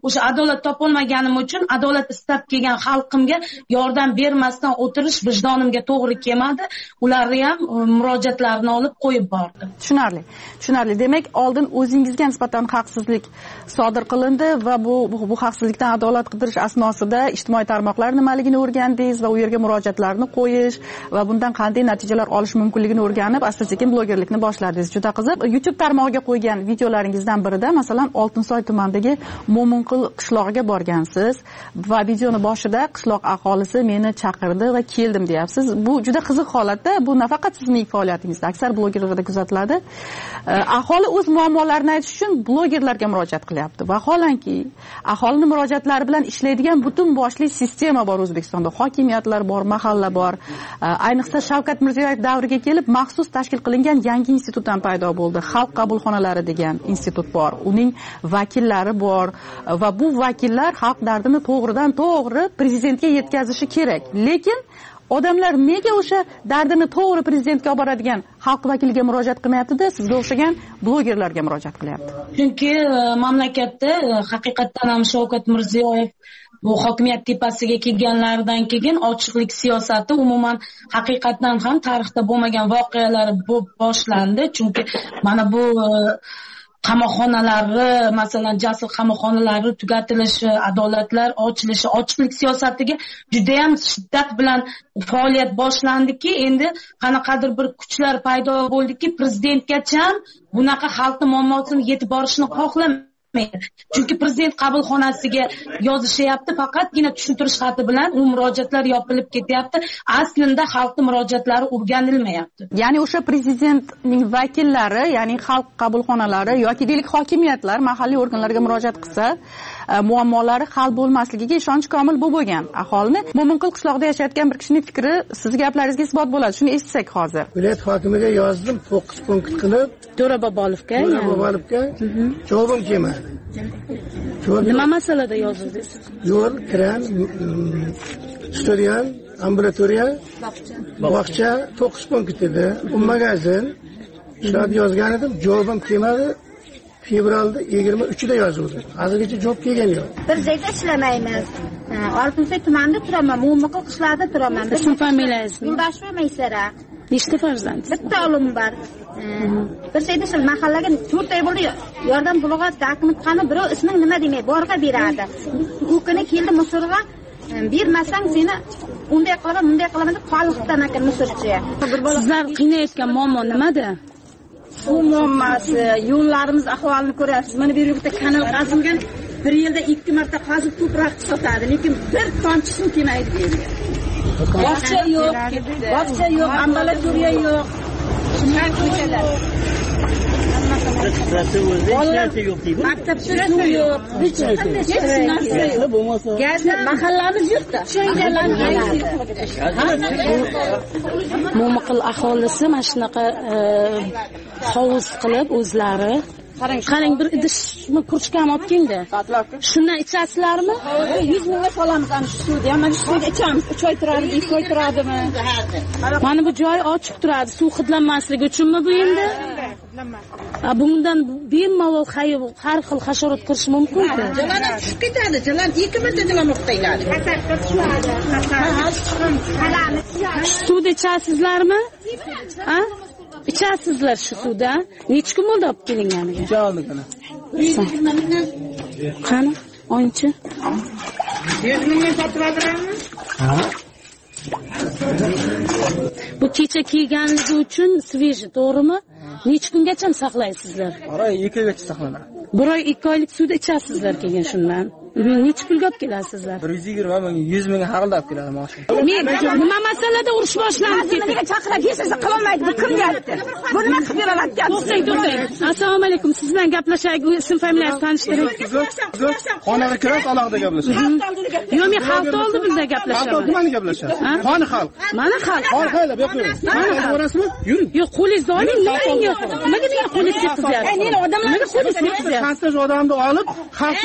[SPEAKER 11] o'sha adolat topolmaganim uchun adolat istab kelgan xalqimga yordam bermasdan o'tirish vijdonimga to'g'ri kelmadi. Ularni ham murojaatlarini olib qo'yib bordim.
[SPEAKER 9] Tushunarli. Tushunarli. Demak, oldin o'zingizga nisbatan haqsizlik sodir qilindi va bu bu, bu haqsizlikdan adolat qidirish asnosida ijtimoiy tarmoqlar nimaligini o'rgandingiz va u yerga murojaatlarni qo'yish va bundan qanday natijalar olish mumkinligini o'rganib, asta-sekin blogerlikni boshladingiz. Juda qiziq. YouTube tarmog'iga qo'ygan videolaringizdan birida, masalan, Oltinsoy tumanidagi Mo'minqul qishlog'iga borgansiz va videoni boshida qishloq aholisi meni chaqirdi va keldim deyapsiz. Bu juda qiziq holatda. Bu nafaqat sizning faoliyatingizda, aksar blogerlarda kuzatiladi. Aholi o'z muammolarini aytish uchun blogerlarga murojaat qilyapti. Vaholanki, aholining murojaatlari bilan ishlaydigan butun boshli sistema bor O'zbekistonda. Hokimiyatlar bor, mahalla bor. Ayniqsa Shavkat Mirziyoyev davriga kelib maxsus tashkil qilingan yangi institutdan paydo bo'ldi. Xalq qabulxonalari degan institut bor. Uning vakillari bor va bu vakillar xalq dardini to'g'ridan to'g'ri prezidentga yetkazishi kerak. Lekin odamlar nega o'sha dardini to'g'ri prezidentga olib boradigan xalq vakiliga murojaat qilmayapti-da, sizga o'xshagan blogerlarga murojaat qilyapti?
[SPEAKER 11] Chunki haqiqatda haqiqatdan ham Shavkat Mirziyoyev bu hokimiyat tepasiga kelganlaridan keyin ochiqlik siyosati umuman haqiqatdan ham tarixda bo'lmagan voqealar boshlandi. Chunki mana bu qamoqxonalari, masalan, jasur qamoqxonalari tugatilishi, adolatlar ochilishi, ochiqlik siyosatiga juda ham shiddat bilan faoliyat boshlandiki, endi qanaqadir bir kuchlar paydo bo'ldiki, prezidentgacha bunaqa xalqning muammosini yetib borishni xohlamaydi. Chunki prezident qabulxonasiga yozishyapti, faqatgina tushuntirish xati bilan u murojaatlar yopilib ketyapti. Aslida xalqning murojaatlari o'rganilmayapti.
[SPEAKER 9] Ya'ni o'sha prezidentning vakillari, ya'ni xalq qabulxonalari yoki deylik hokimiyatlar mahalliy organlarga murojaat qilsa, muammolari hal bo'lmasligiga ishonch komil bu bo'lgan aholini. Mo'minqul qishlog'ida yashayotgan bir kishining fikri siz gaplaringizga isbot bo'ladi. Shuni eshitsak hozir.
[SPEAKER 13] Viloyat hokimiga yozdim, to'qqiz punkt qilib,
[SPEAKER 11] To'ra Bobolovga.
[SPEAKER 13] To'ra Bobolovga javobim kelmadi.
[SPEAKER 11] Nima masalada yozdingiz?
[SPEAKER 13] Yo'l, kran, stadion, ambulatoriya, bog'cha to'qqiz punkt edi. U magazin shularni yozgan edim, javobim kelmadi. Fevralda yigirma uchida yozildi. Hozirgacha javob kelgani yo'q.
[SPEAKER 14] Bir joyda ishlamaymiz. Oltinsoy tumanida turaman, Mo'minqul qishlog'ida turaman.
[SPEAKER 11] Ism familiyangiz?
[SPEAKER 14] Yo'ldosheva Maysara.
[SPEAKER 11] Nechta farzand?
[SPEAKER 14] Bitta o'g'lim bor. Bir joyda shu mahallaga to'rt oy bo'ldi. Yordam pulga taklif qilib, birov isming nima demay borga beradi. U kuni keldi musurga, bermasang seni unday qilaman, bunday qilaman deb qolibdan ekan musurchi.
[SPEAKER 11] Sizlar qiynayotgan muammo nimada?
[SPEAKER 14] Bu muammosi, yo'llarimiz ahvolini ko'ryapsiz. Mana bu yerda kanal qazilgan, bir yilda ikki marta qazib ko'proq sotadi, lekin bir tomchi suv kelmaydi bu yerga. Bog'cha yo'q, bog'cha yo'q, ambulatoriya yo'q. Shunday ko'chalar. Maktabda suv yo'q, hech narsa yo'q. Gaz mahallamiz yo'qda.
[SPEAKER 11] Mo'minqul aholisi mana shunaqa hovuz qilib o'zlari qarang, bir idishni kurchkam olib keldi. Shundan ichasizlarmi?
[SPEAKER 14] yuz mingga solamiz ana shu suvni. Mana shu suvga ichamiz. uch oy turadi, ikki oy turadimi?
[SPEAKER 11] Mana bu joy ochiq turadi, suv hidlanmasligi uchunmi bu endi? Bundan bemalol har xil hasharot kirishi mumkin.
[SPEAKER 14] Jalan tushib ketadi, jalan ikki marta jalan olib qo'yiladi.
[SPEAKER 11] Suvda ichasizlarmi? Ha? Ichasizlar shu suvda. Necha kun bo'ldi olib kelinganiga?
[SPEAKER 12] Javob qana.
[SPEAKER 11] Qani? O'yinchi?
[SPEAKER 14] yuz mingga sotib
[SPEAKER 13] Ha?
[SPEAKER 11] Bu kecha kiyganligi uchun sveji, to'g'rimi? Necha kungacha saqlaysizlar?
[SPEAKER 12] Oray ikki oygacha saqlanadi.
[SPEAKER 11] Bir oy ikki oylik suvda ichasizlar keyin shundan. Necha pulga olib kelasizlar?
[SPEAKER 12] bir yuz yigirma ming, yuz ming haqida olib keladi maosh.
[SPEAKER 11] Men nima masalada urush boshlandi?
[SPEAKER 14] Nimaga chaqirib kelsa qilolmaydi, bu kim gapdi? Bu nima qilib beralayotgan?
[SPEAKER 11] To'xtang, to'xtang. Assalomu alaykum. Siz bilan gaplashaylik, ism familiyangizni tanishtiring.
[SPEAKER 12] Xonaga kirib alohida gaplashamiz.
[SPEAKER 11] Yo'q, men xalq oldi bizda gaplashaman.
[SPEAKER 12] Xalq nimani gaplashamiz? Xoni xalq.
[SPEAKER 11] Mana xalq.
[SPEAKER 12] Xalq qayda? Bu yo'q. Mana borasizmi? Yuring.
[SPEAKER 11] Yo'q, qo'lingizni oling. Nimaga? Nimaga degan qo'lingizni qizyapsiz?
[SPEAKER 14] Ayni odamlar
[SPEAKER 11] qo'lingizni qizyapsiz.
[SPEAKER 12] Qancha odamni olib xalq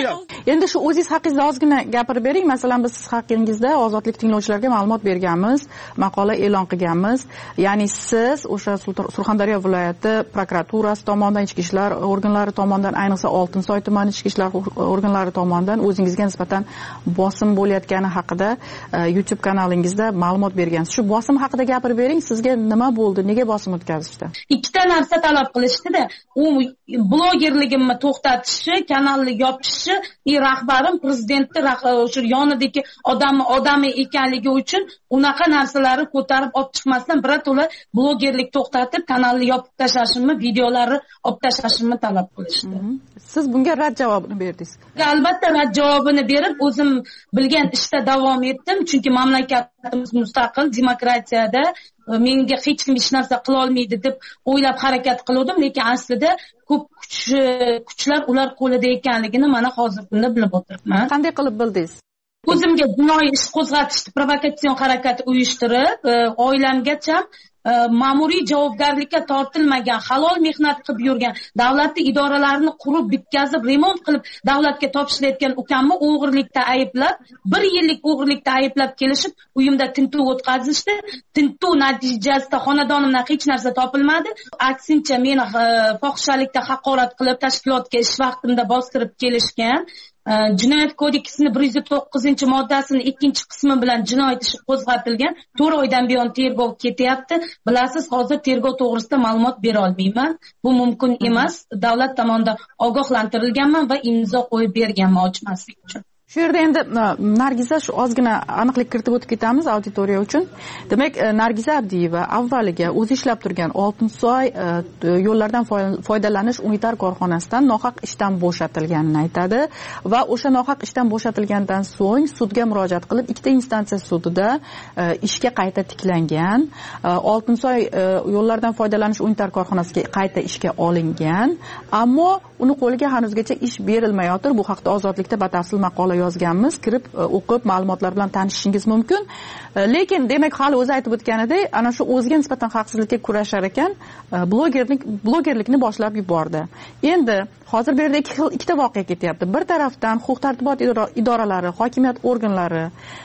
[SPEAKER 9] Endi shu o'zingiz haqingizda ozgina gapirib bering. Masalan, biz siz haqingizda ozodlik tinglovchilariga ma'lumot berganmiz, maqola e'lon qilganmiz. Ya'ni siz o'sha Surxondaryo viloyati prokuraturasi tomonidan, ichki ishlar organlari tomonidan, ayniqsa Oltinsoy tumani ichki ishlar organlari tomonidan o'zingizga nisbatan bosim bo'layotgani haqida YouTube kanalingizda ma'lumot bergansiz. Shu bosim haqida gapirib bering. Sizga nima bo'ldi? Nega bosim o'tkazishdi?
[SPEAKER 11] Ikkita narsa talab qilishdi-da. U blogerligimni to'xtatishi, kanalni yopishi, i rahbarim prezidentni o'sha yonidagi odamni odami ekanligi uchun unaqa narsalarni ko'tarib olib chiqmasdan birato'la blogerlik to'xtatib, kanalni yopib tashlashimni, videolarni olib tashlashimni talab qilishdi.
[SPEAKER 9] Siz bunga rad javobini berdingiz.
[SPEAKER 11] Albatta rad javobini berib, o'zim bilgan ishda davom etdim, chunki mamlakatimiz mustaqil, demokratiyada menga hech kim hech narsa qila olmaydi deb o'ylab harakat qildim, lekin aslida ko'p kuch kuchlar ular qo'lida ekanligini mana hozir kunda bilib o'tiribman.
[SPEAKER 9] Qanday qilib bildingiz?
[SPEAKER 11] O'zimga jinoiy ish qo'zg'atishni, provokatsion harakat uyushtirib, oilamgacha ma'muriy javobgarlikka tortilmagan, halol mehnat qilib yurgan, davlatning idoralarini qurib, bitkazib, remont qilib davlatga topshirayotgan ukamni o'g'irlikda ayblab, bir yillik o'g'irlikda ayblab kelishib, uyimda tintuv o'tkazishdi. Tintuv natijasida xonadonimdan hech narsa topilmadi. Aksincha meni fohishalikda haqorat qilib, tashkilotga ish vaqtimda bostirib kelishgan. Jinoyat kodeksining bir yuz to'qqizinchi moddasining ikkinchi qismi bilan jinoyat ishi qo'zg'atilgan. to'rt oydan buyon tergov ketyapti. Bilasiz, hozir tergov to'g'risida ma'lumot bera olmayman. Bu mumkin emas. Davlat tomonidan ogohlantirilganman va imzo qo'yib berganman ochmaslik uchun.
[SPEAKER 9] Shu yerda endi Nargiza shu ozgina aniqlik kiritib o'tib ketamiz auditoriya uchun. Demak, Nargiza Abdiyeva avvaliga o'zi ishlab turgan Oltinsoy yo'llardan foydalanish unitar korxonasidan nohaq ishdan bo'shatilganini aytadi va o'sha nohaq ishdan bo'shatilgandan so'ng sudga murojaat qilib, ikkita instansiya sudida ishga qayta tiklangan. Oltinsoy yo'llardan foydalanish unitar korxonasiga qayta ishga olingan, ammo uni qo'liga hanuzgacha ish berilmayotir. Bu haqda Ozodlikda batafsil maqola yozganmiz, kirib o'qib ma'lumotlar bilan tanishishingiz mumkin. Lekin demak, hali o'zi aytib o'tganidek, ana shu o'ziga nisbatan haqsizlikka kurashar ekan, blogerlik blogerlikni boshlab yubordi. Endi hozir bu yerda ikkita voqea ketyapti. Bir tarafdan huquq-tartibot idoralari, hokimiyat organlari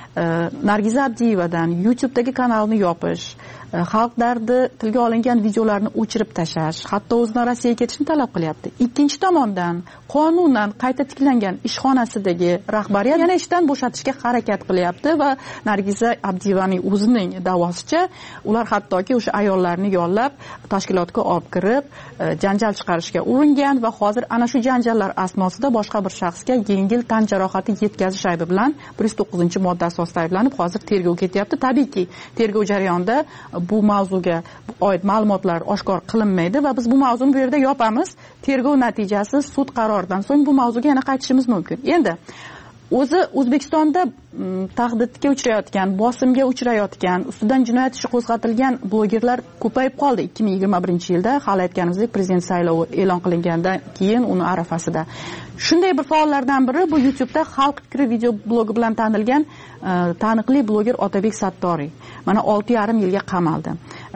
[SPEAKER 9] Nargiza Abdiyevadan YouTube'dagi kanalni yopish, xalq dardi tilga olingan videolarni o'chirib tashlash, hatto o'zidan Rossiyaga ketishni talab qilyapti. Ikkinchi tomondan qonunan qayta tiklangan ishxonasidagi rahbariyat yana ishdan bo'shatishga harakat qilyapti va Nargiza Abdiyevaning o'zining da'vosicha ular hattoki o'sha ayollarni yollab tashkilotga olib kirib, janjal chiqarishga uringan va hozir ana shu janjallar asnosida boshqa bir shaxsga yengil tan jarohati yetkazish aybi bilan bir yuz to'qqizinchi modda asosida ayblanib hozir tergov ketyapti. Tabiiyki, tergov jarayonida bu mavzuga oid ma'lumotlar oshkor qilinmaydi va biz bu mavzuni bu yerda yopamiz. Tergov natijasi sud qaroridan so'ng bu mavzuga yana qaytishimiz mumkin. Endi o'zi O'zbekistonda tahdidga uchrayotgan, bosimga uchrayotgan, ustidan jinoyat ishi qo'zg'atilgan blogerlar ko'payib qoldi. ikki ming yigirma birinchi yilda hali aytganimizdek prezident saylovi e'lon qilingandan keyin uni arafasida. Shunday bir faollardan biri bu YouTube'da Xalq fikri video blogi bilan tanilgan taniqli bloger Otabek Sattoriy. Mana olti yarim yilga qamaldi.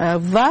[SPEAKER 9] Va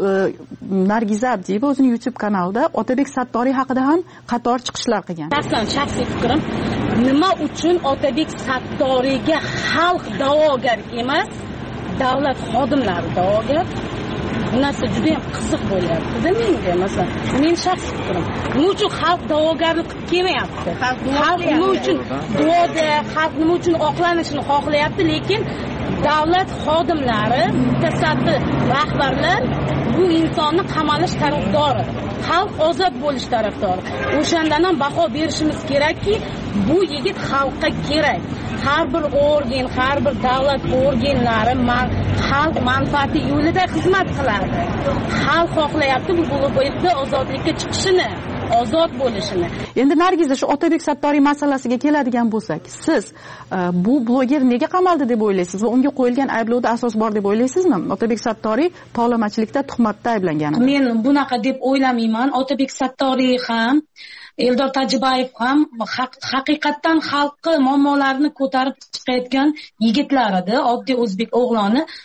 [SPEAKER 9] Nargiza Abdiyeva o'zining YouTube kanalida Otabek Sattoriy haqida ham qator chiqishlar qilgan.
[SPEAKER 11] Aslan shaxsiy fikrim, nima uchun Otabek Sattoriyga xalq da'vogar emas, davlat xodimlari da'vogar? Bu narsa juda ham qiziq bo'lyapti-da menga. Masalan, men shaxsiy fikrim, nima uchun xalq da'vogarlik qilib kelmayapti? Xalq nima uchun duoda, xalq nima uchun oqlanishini xohlayapti, lekin davlat xodimlari, mutasaddi rahbarlar bu insonni qamalish tarafdori, xalq ozod bo'lish tarafdori. O'shandan ham baho berishimiz kerakki, bu yigit xalqqa kerak. Har bir organ, har bir davlat organlari xalq manfaati yo'lida xizmat qiladi. Xalq xohlayapti bu blogerda ozodlikka chiqishini, ozod bo'lishini.
[SPEAKER 9] Endi Nargiza, shu Otabek Sattoriy masalasiga keladigan bo'lsak, siz bu bloger nega qamaldi deb o'ylaysiz va unga qo'yilgan ayblovda asos bor deb o'ylaysizmi? Otabek Sattoriy tovlamachilikda, tuhmatda ayblangan.
[SPEAKER 11] Men bunaqa deb o'ylamayman. Otabek Sattoriy ham, Eldor Tajibayev ham haqiqatdan xalqi muammolarini ko'tarib chiqayotgan yigitlar edi, oddiy o'zbek o'g'loni.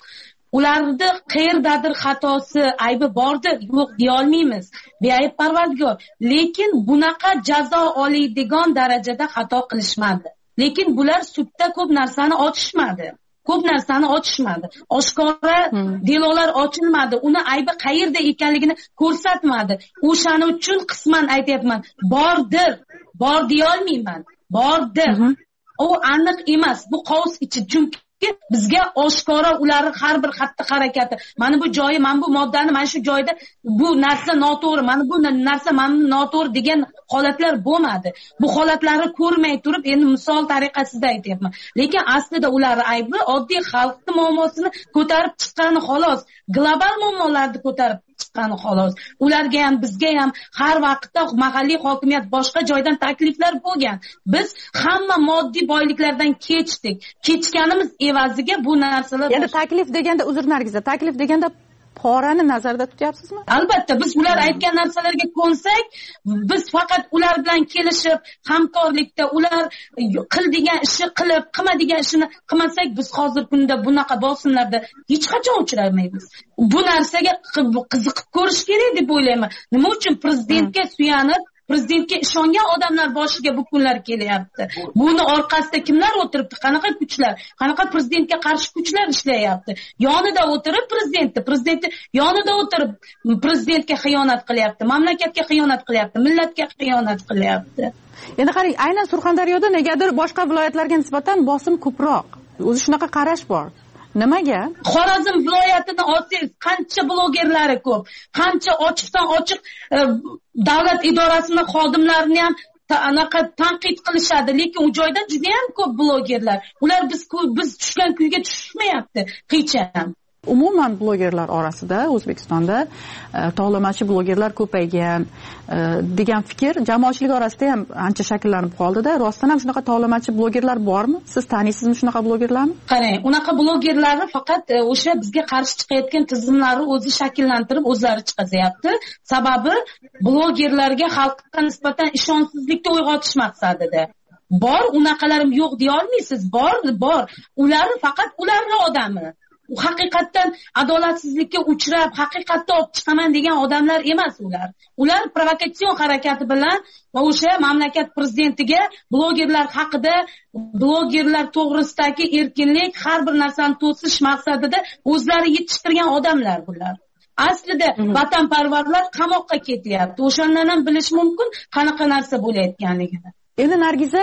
[SPEAKER 11] ularni qayerdadir xatosi, aybi bordir, yo'q deya olmaymiz. Beayb Parvardigor, lekin bunaqa jazo oladigan darajada xato qilishmadi. Lekin bular sudda ko'p narsani ochishmadi. Ko'p narsani ochishmadi. Oshkora hmm. delolar ochilmadi. Uni aybi qayerda ekanligini ko'rsatmadi. O'shaning uchun qisman aytayapman, bordir. Bor deya olmayman. Bordir. Hmm. U aniq emas. Bu qovus ichi, chunki bizga oshkora ularning har bir xatti harakati, mana bu joyi, mana bu moddani, mana shu joyda bu narsa noto'g'ri, mana bu narsa mana noto'g'ri degan holatlar bo'lmadi. Bu holatlarni ko'rmay turib, endi misol tariqasida aytyapman. Lekin aslida ular aybi oddiy xalqning muammosini ko'tarib chiqqani xolos, global muammolarni ko'tarib chiqqani xolos. Ularga ham, bizga ham har vaqtda mahalliy hokimiyat boshqa joydan takliflar bo'lgan. Biz hamma moddiy boyliklardan kechdik. Kechganimiz evaziga bu narsalar.
[SPEAKER 9] Endi taklif deganda, uzr Nargiza, taklif deganda porani nazarda tutyapsizmi?
[SPEAKER 11] Albatta, biz ular aytgan narsalarga ko'nsak, biz faqat ular bilan kelishib, hamkorlikda ular qil degan ishni qilib, qilma degan ishini qilmasak, biz hozir kunda bunaqa bosimlarda hech qachon uchramaymiz. Bu narsaga qiziqib ko'rish kerak deb o'ylayman. Nima uchun prezidentga suyanib, prezidentga ishongan odamlar boshiga bu kunlar kelyapti. Buni orqasida kimlar o'tiribdi? Qanaqa kuchlar? Qanaqa prezidentga qarshi kuchlar ishlayapti? Yonida o'tirib prezidentni, prezidentni yonida o'tirib prezidentga xiyonat qilyapti, mamlakatga xiyonat qilyapti, millatga xiyonat qilyapti.
[SPEAKER 9] Endi qarang, aynan Surxondaryoda negadir boshqa viloyatlarga nisbatan bosim ko'proq. O'zi shunaqa qarash bor. Nimaga?
[SPEAKER 11] Xorazm viloyatini olsangiz, qancha blogerlari ko'p, qancha ochiqdan ochiq e, davlat idorasining xodimlarini ham anaqa tanqid qilishadi, lekin u joyda juda ham ko'p blogerlar. Ular biz biz tushgan kuyga tushmayapti hech ham.
[SPEAKER 9] Umuman blogerlar orasida O'zbekistonda e, tovlamachi blogerlar ko'paygan e, degan fikr jamoatchilik orasida ham ancha shakllanib qoldi-da. Rostdan ham shunaqa tovlamachi blogerlar bormi? Siz taniysizmi shunaqa blogerlarni?
[SPEAKER 11] Qarang, unaqa blogerlarni faqat e, o'sha bizga qarshi chiqayotgan tizimlarni o'zi shakllantirib, o'zlari chiqazyapti. Sababi blogerlarga xalqqa nisbatan ishonchsizlikni uyg'otish maqsadida. Bor, unaqalarim yo'q deya olmaysiz. Bor, bor. Ular faqat ularning odami. U haqiqatdan adolatsizlikka uchrab, haqiqatda olib chiqaman degan odamlar emas ular. Ular provokatsion harakati bilan va o'sha mamlakat prezidentiga blogerlar haqida, blogerlar to'g'risidagi erkinlik, har bir narsani to'sish maqsadida o'zlari yetishtirgan odamlar bular. Aslida vatanparvarlar qamoqqa ketyapti. O'shandan ham bilish mumkin qanaqa narsa bo'layotganligini.
[SPEAKER 9] Endi Nargiza,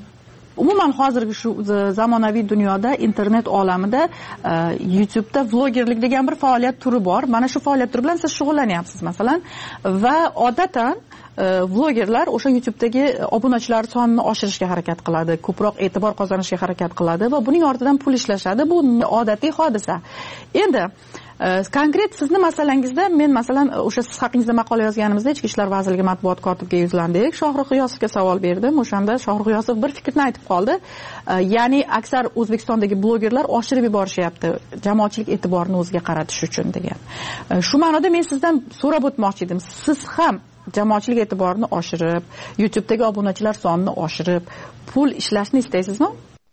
[SPEAKER 9] umuman hozirgi shu zamonaviy dunyoda, internet olamida YouTube'da vlogerlik degan bir faoliyat turi bor. Mana shu faoliyat turi bilan siz shug'ullanyapsiz masalan, va odatan vlogerlar o'sha YouTube'dagi obunachilar sonini oshirishga harakat qiladi, ko'proq e'tibor qozonishga harakat qiladi va buning ortidan pul ishlashadi. Bu odatiy hodisa. Endi konkret sizni masalangizda men masalan o'sha siz haqingizda maqola yozganimizda Ichki ishlar vazirligi matbuot kotibiga yuzlandik. Shohrux G'iyosovga savol berdim. O'shanda Shohrux G'iyosov bir fikrni aytib qoldi. Ya'ni aksar O'zbekistondagi blogerlar oshirib yuborishyapti, jamoatchilik e'tiborini o'ziga qaratish uchun degan. Shu ma'noda men sizdan so'rab o'tmoqchi edim. Siz ham jamoatchilik e'tiborini oshirib, YouTube'dagi obunachilar sonini oshirib, pul ishlashni istaysizmi?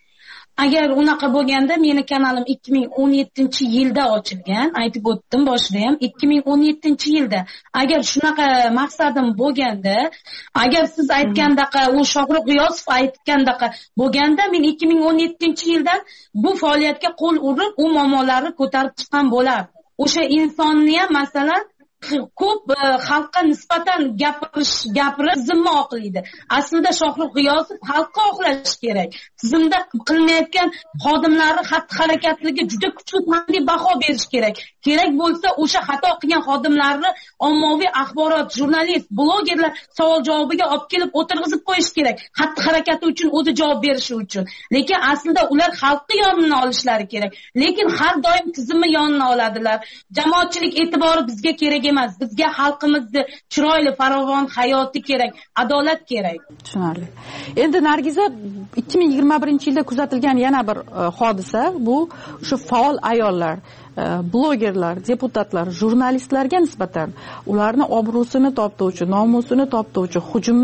[SPEAKER 11] Agar unaqa bo'lganda, meni kanalim ikki ming o'n yettinchi yilda ochilgan, aytib o'tdim boshida ham, ikki ming o'n yettinchi yilda. Agar shunaqa maqsadim bo'lganda, agar siz aytgandaqa, u Shohrux G'iyosov aytgandaqa bo'lganda, men ikki ming o'n yettinchi yildan bu faoliyatga qo'l urib, u muammolarni ko'tarib chiqqan bo'lardim. O'sha insonni ham masalan ko'p xalqqa nisbatan gapirish, gapirib tizimni oqlaydi. Aslida Shohrux G'iyosov xalqqa oqlash kerak. Tizimda qilinayotgan xodimlarning xatti-harakatlariga juda kuchli tanqidiy baho berish kerak. Kerak bo'lsa o'sha xato qilgan xodimlarni ommaviy axborot, jurnalist, blogerlar savol javobiga olib kelib o'tirg'izib qo'yish kerak. Xatti-harakati uchun o'zi javob berishi uchun. Lekin aslida ular xalqni yonini olishlari kerak. Lekin har doim tizimni yonini oladilar. Jamoatchilik e'tibori bizga kerak emas. Bizga xalqimizni chiroyli, farovon hayoti kerak, adolat kerak.
[SPEAKER 9] Tushunarli. Endi Nargiza, ikki ming yigirma birinchi yilda kuzatilgan yana bir hodisa bu shu faol ayollar, blogerlar, deputatlar, jurnalistlarga nisbatan ularni obro'sini toptovchi, nomusini toptovchi hujumlar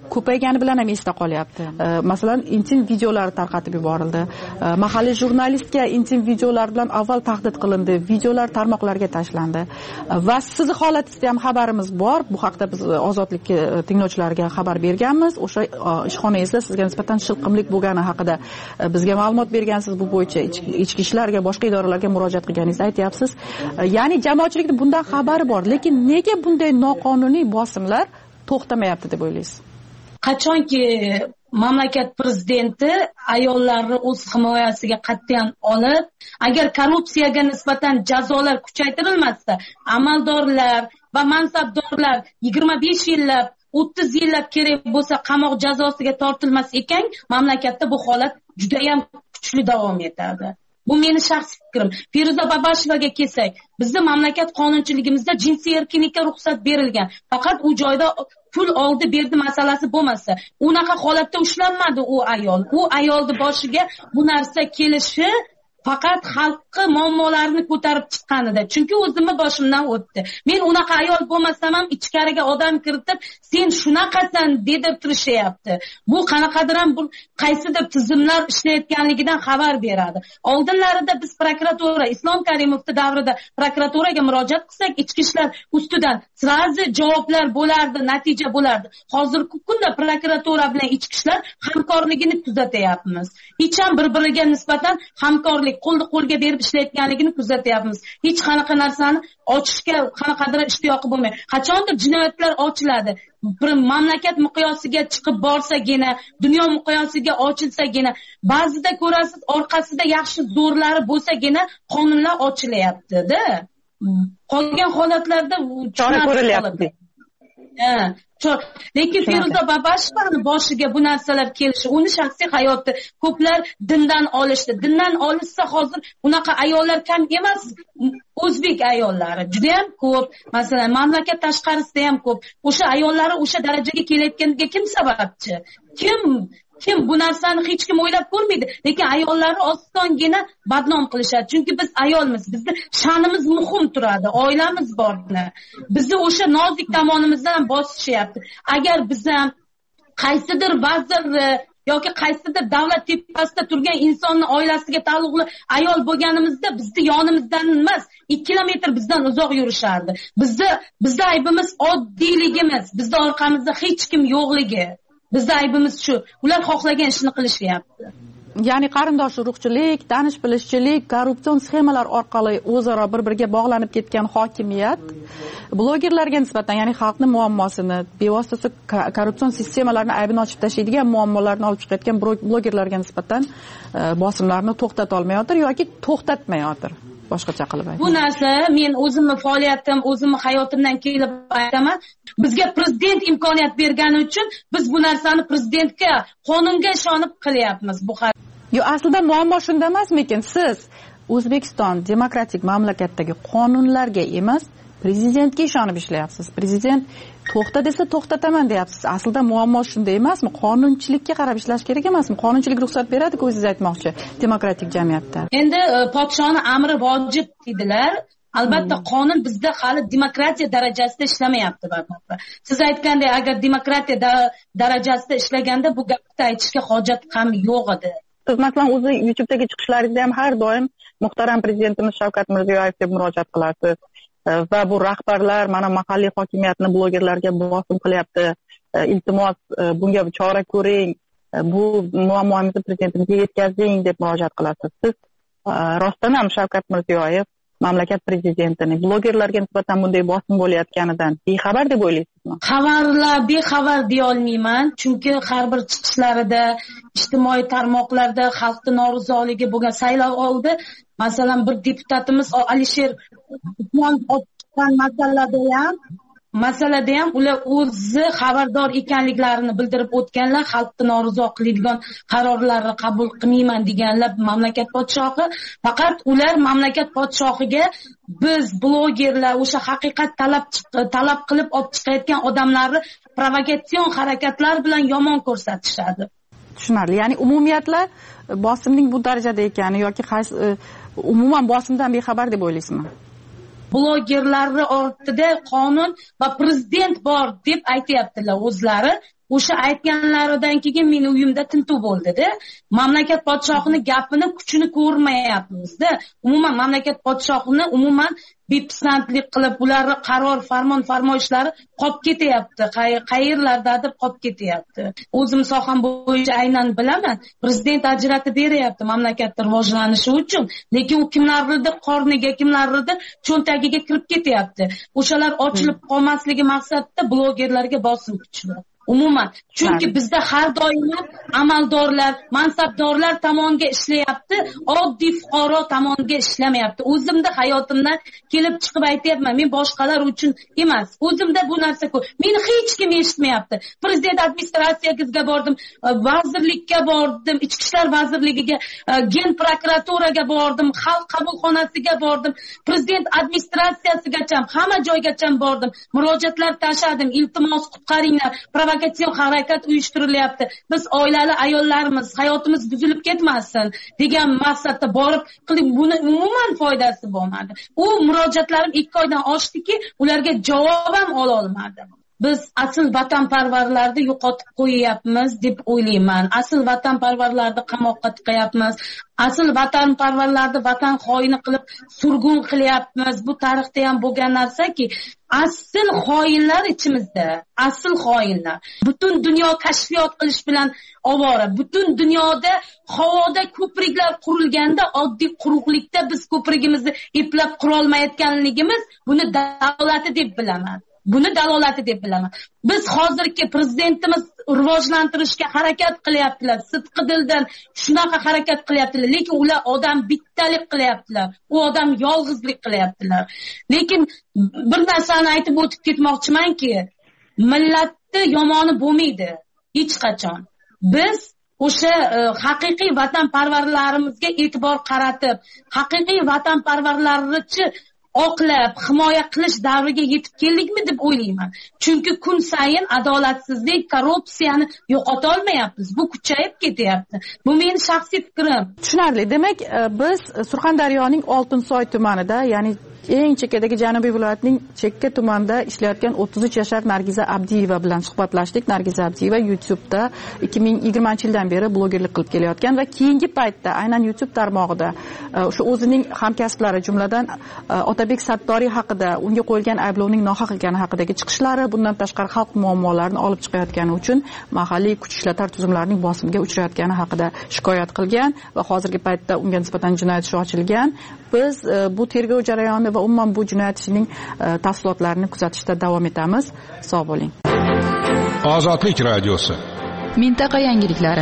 [SPEAKER 9] ko'paygani bilan ham esda qolyapti. Masalan, intim videolar tarqatib yuborildi. Mahalliy jurnalistga intim videolar bilan avval tahdid qilindi, videolar tarmoqlarga tashlandi. Va sizni holatingizda ham xabarimiz bor. Bu haqda biz Ozodlik tinglovchilariga xabar berganmiz. O'sha ishxonangizda sizga nisbatan shilqimlik bo'lgani haqida bizga ma'lumot bergansiz. Bu bo'yicha ichki ishlarga, boshqa idoralarga murojaat qilganingizni aytyapsiz. Ya'ni jamoatchilikning bundan xabari bor, lekin nega bunday noqonuniy bosimlar to'xtamayapti deb o'ylaysiz?
[SPEAKER 11] Qachonki mamlakat prezidenti ayollarni o'z himoyasiga qat'iyan olib, agar korrupsiyaga nisbatan jazolar kuchaytirilmasa, amaldorlar va mansabdorlar yigirma besh yillab, o'ttiz yillab kerak bo'lsa qamoq jazosiga tortilmas ekan, mamlakatda bu holat juda ham kuchli davom etadi. Bu meni shaxsiy fikrim. Feruza Babashevaga kelsak, bizning mamlakat qonunchiligimizda jinsiy erkinlikka ruxsat berilgan. Faqat u joyda pul oldi berdi masalasi bo'lmasa, unaqa holatda ushlanmadi u ayol. U ayolni boshiga bu narsa kelishi faqat xalqqa muammolarini ko'tarib chiqqanida. Chunki o'zimni boshimdan o'tdi. Men unaqa ayol bo'lmasam ham ichkariga odam kiritib, sen shunaqasan dedirtirishyapti. Bu qanaqadir ham bu qaysidir tizimlar ishlayotganligidan xabar beradi. Oldinlarida biz prokuratura, Islom Karimovning davrida prokuraturaga murojaat qilsak, ichki ishlar ustidan sirazi javoblar bo'lardi, natija bo'lardi. Hozirgi kunda prokuratura bilan ichki ishlar hamkorligini kuzatyapmiz. Hech ham bir-biriga nisbatan hamkorlik qo'lni qo'lga berib ishlayotganligini kuzatyapmiz. Hech qanaqa narsani ochishga qanaqadir ishtiyoqi bo'lmaydi. Qachondir jinoyatlar ochiladi. Bir mamlakat miqyosiga chiqib borsagina, dunyo miqyosiga ochilsagina, ba'zida ko'rasiz orqasida yaxshi zo'rlari bo'lsagina qonunlar ochilyapti-da. Qolgan holatlarda chora ko'rilyapti. Ha, lekin Feruza Babashevani boshiga bu narsalar kelishi, uni shaxsiy hayoti ko'plar dindan olishdi. Dindan olishsa hozir unaqa ayollar kam emas. O'zbek ayollari juda ham ko'p. Masalan, mamlakat tashqarisida ham ko'p. O'sha ayollari o'sha darajaga kelayotganiga kim sababchi? Kim Kim bu narsani hech kim o'ylab ko'rmaydi. Lekin ayollarni ostongina badnom qilishadi. Chunki biz ayolmiz. Bizni sha'nimiz muhim turadi. Oilamiz bor. Bizni o'sha nozik tomonimizdan bosishyapti. Agar biz ham qaysidir vazir yoki qaysidir davlat tepasida turgan insonni oilasiga taalluqli ayol bo'lganimizda bizni yonimizdan emas, ikki kilometr bizdan uzoq yurishardi. Bizda bizda aybimiz oddiyligimiz, bizda orqamizda hech kim yo'qligi. Bizda aybimiz shu. Ular xohlagan ishni qilishyapti.
[SPEAKER 9] Ya'ni qarindosh urug'chilik, tanish bilishchilik, korrupsion sxemalar orqali o'zaro bir-biriga bog'lanib ketgan hokimiyat blogerlarga nisbatan, ya'ni xalqning muammosini, bevosita korrupsion sistemalarni aybini ochib tashlaydigan muammolarni olib chiqayotgan blogerlarga nisbatan bosimlarni to'xtata olmayotir yoki to'xtatmayotir. Boshqacha qilib aytib.
[SPEAKER 11] Bu narsa men o'zimni faoliyatim, o'zimni hayotimdan kelib aytaman. Bizga prezident imkoniyat bergani uchun biz bu narsani prezidentga, qonunga ishonib qilyapmiz bu.
[SPEAKER 9] Yo, aslida muammo shunda emasmikin? Siz O'zbekiston demokratik mamlakatdagi qonunlarga emas, prezidentga ishonib ishlayapsiz. Prezident to'xta desa to'xtataman deyapsiz. Aslida muammo shunda emasmi? Qonunchilikka qarab ishlash kerak emasmi? Qonunchilik ruxsat beradi-ku, o'zingiz aytmoqchi, demokratik jamiyatda.
[SPEAKER 11] Endi podshoning amri vojib dedilar. Albatta qonun bizda hali demokratiya darajasida ishlamayapti barmoqda. Siz aytgandek, agar demokratiya darajasida ishlaganda bu gapni aytishga hojat ham yo'q edi.
[SPEAKER 9] Siz masalan o'zi YouTube'dagi chiqishlaringizda ham har doim muhtaram prezidentimiz Shavkat Mirziyoyev deb murojaat qilasiz. Va bu rahbarlar mana mahalliy hokimiyatni blogerlarga bosim qilyapti. Iltimos bunga chora ko'ring. Bu muammomizni prezidentimizga yetkazing deb murojaat qilasiz. Siz rostdan ham Shavkat Mirziyoyev mamlakat prezidentini blogerlarga nisbatan bunday bosim bo'layotganidan bexabar deb o'ylaysizmi?
[SPEAKER 11] Xabarlar bexabar deya olmayman, chunki har bir chiqishlarida, ijtimoiy tarmoqlarda xalqning norozoligi bo'lgan saylov oldi. Masalan, bir deputatimiz Alisher Usmonov masalada ham masalada ham ular o'zi xabardor ekanliklarini bildirib o'tganlar, xalqni norozi qiladigan qarorlarni qabul qilmayman deganlar mamlakat podshohi. Faqat ular mamlakat podshohiga biz blogerlar o'sha haqiqat talab talab qilib olib chiqayotgan odamlarni provokatsion harakatlar bilan yomon ko'rsatishadi.
[SPEAKER 9] Tushunarli. Ya'ni umumiyatla bosimning bu darajada ekani yoki umuman bosimdan bexabar deb o'ylaysizmi?
[SPEAKER 11] Blogerlarni ortida qonun va prezident bor deb aytayaptilar o'zlari. o'sha aytganlaridan keyin meni uyimda tintuv bo'ldida. Mamlakat podshohining gapini, kuchini ko'rmayapmiz-da. Umuman mamlakat podshohini umuman bepisandlik qilib, ularni qaror, farmon, farmoyishlari qolib ketyapti. Qayerlardadir qolib ketyapti. O'zim soham bo'yicha aynan bilaman. Prezident ajratib beryapti mamlakatning rivojlanishi uchun, lekin u kimlarnidir qorniga, kimlarnidir cho'ntagiga kirib ketyapti. O'shalar ochilib qolmasligi maqsadida blogerlarga bosim kuchli. Umuman, chunki bizda har doim amaldorlar, mansabdorlar tomoniga ishlayapti, oddiy fuqaro tomoniga ishlamayapti. O'zimda hayotimdan kelib chiqib aytayapman, men boshqalar uchun emas. O'zimda bu narsa ko'p. Meni hech kim eshitmayapti. Prezident administratsiyasiga bordim, vazirlikka bordim, ichki ishlar vazirligiga, gen prokuraturaga bordim, xalq qabulxonasiga bordim, prezident administratsiyasigacha, hamma joygacha bordim. Murojaatlar tashladim, iltimos qutqaringlar, provokatsion harakat uyushtirilyapti. Biz oilali ayollarimiz, hayotimiz buzilib ketmasin degan maqsadda borib qilib, buni umuman foydasi bo'lmadi. U murojaatlarim ikki oydan oshdiki, ularga javob ham ola olmadim. Biz asl vatanparvarlarni yo'qotib qo'yapmiz deb o'ylayman. Asl vatanparvarlarni qamoqqa tiqayapmiz. Asl vatanparvarlarni vatan xoini qilib surgun qilyapmiz. Bu tarixda ham bo'lgan narsaki, asl xoinlar ichimizda, asl xoinlar. Butun dunyo kashfiyot qilish bilan ovora. Butun dunyoda havoda ko'priklar qurilganda, oddiy quruqlikda biz ko'prigimizni eplab qura olmayotganligimiz buni davlati deb bilaman. Buni dalolati deb bilaman. Biz hozirgi prezidentimiz rivojlantirishga harakat qilyaptilar. Sidqi dildan shunaqa harakat qilyaptilar. Lekin ular odam bittalik qilyaptilar. U odam yolg'izlik qilyaptilar. Lekin bir narsani aytib o'tib ketmoqchimanki, millatni yomoni bo'lmaydi hech qachon. Biz o'sha e, haqiqiy vatanparvarlarimizga e'tibor qaratib, haqiqiy vatanparvarlarni oqlab, himoya qilish davriga yetib keldikmi deb o'ylayman. Chunki kun sayin adolatsizlik, korrupsiyani yo'qota olmayapmiz. Bu kuchayib ketyapti. Bu mening shaxsiy fikrim.
[SPEAKER 9] Tushunarli. Demak, biz Surxondaryoning Oltinsoy tumanida, ya'ni eng chekkadagi Janubiy viloyatning chekka tumanida ishlayotgan o'ttiz uch yashar Nargiza Abdiyeva bilan suhbatlashdik. Nargiza Abdiyeva YouTube'da ikki ming yigirmanchi yildan beri blogerlik qilib kelayotgan va keyingi paytda aynan YouTube tarmog'ida o'sha o'zining hamkasblari, jumladan Otabek Sattoriy haqida, unga qo'yilgan ayblovning nohaq ekani haqidagi chiqishlari, bundan tashqari xalq muammolarini olib chiqayotgani uchun mahalliy kuch ishlatar tuzumlarining bosimiga uchrayotgani haqida shikoyat qilgan va hozirgi paytda unga nisbatan jinoyat ishi ochilgan. Biz bu tergov jarayoni va umuman bu jinoyat ishining tafsilotlarini kuzatishda davom etamiz. Sog' bo'ling.
[SPEAKER 8] Ozodlik radiosi.
[SPEAKER 6] Mintaqa yangiliklari.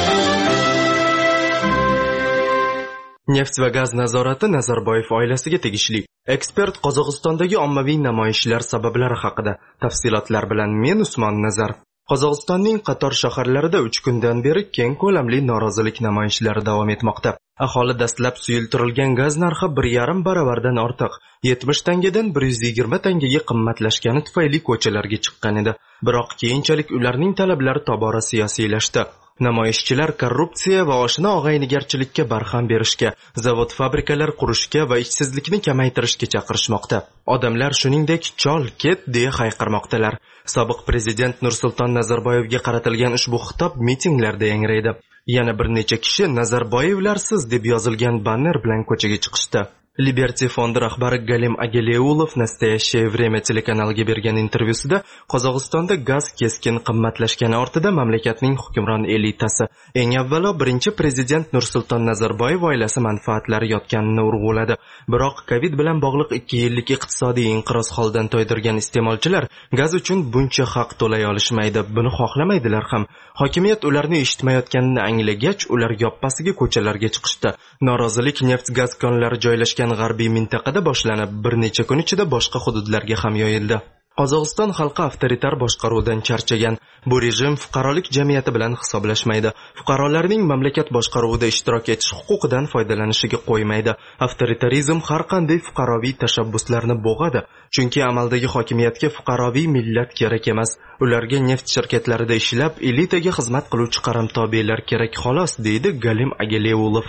[SPEAKER 7] Neft va gaz nazorati Nazarboyev oilasiga tegishli. Ekspert Qozog'istondagi ommaviy namoyishlar sabablari haqida. Tafsilotlar bilan men Usmon Nazar. Qozog'istonning qator shaharlarida uch kundan beri keng ko'lamli norozilik namoyishlari davom etmoqda. Aholi dastlab suyultirilgan gaz narxi bir yarim baravardan ortiq, yetmish tangadan bir yuz yigirma tangaga qimmatlashgani tufayli ko'chalarga chiqqan edi. Biroq keyinchalik ularning talablari tobora siyosiylashdi. Namoyishchilar korrupsiya va oshna og'aynigarchilikka barham berishga, zavod-fabrikalar qurishga va ishsizlikni kamaytirishga chaqirishmoqda. Odamlar shuningdek chol ket deya hayqirmoqdalar. Sobiq prezident Nursulton Nazarboyevga qaratilgan ushbu xitob mitinglarda yangraydi. Yana bir necha kishi Nazarboyevlarsiz deb yozilgan banner bilan ko'chaga chiqishdi. Liberty fondi rahbari Galim Ageleulov Nastoящее время telekanaliga bergan intervyusida Qozog'istonda gaz keskin qimmatlashgani ortida mamlakatning hukmron elitasi, eng avvalo birinchi prezident Nursulton Nazarboyev oilasi manfaatlari yotganini urg'uladi. Biroq Covid bilan bog'liq ikki yillik iqtisodiy inqiroz holdan toydirgan iste'molchilar gaz uchun buncha haq to'lay olishmaydi, buni xohlamaydilar ham. Hokimiyat ularni eshitmayotganini anglagach, ular yoppasiga ko'chalarga chiqishdi. Norozilik neft-gaz konlari joylashgan g'arbiy mintaqada boshlanib, bir necha kun ichida boshqa hududlarga ham yoyildi. Qozog'iston xalqi avtoritar boshqaruvdan charchagan. Bu rejim fuqarolik jamiyati bilan hisoblashmaydi. Fuqarolarning mamlakat boshqaruvida ishtirok etish huquqidan foydalanishiga qo'ymaydi. Avtoritarizm har qanday fuqaroviy tashabbuslarni bo'g'adi, chunki amaldagi hokimiyatga fuqaroviy millat kerak emas. Ularga neft shirkatlarida ishlab, elitaga xizmat qiluvchi qaramtobelar kerak xolos, deydi Galim Ageleulov.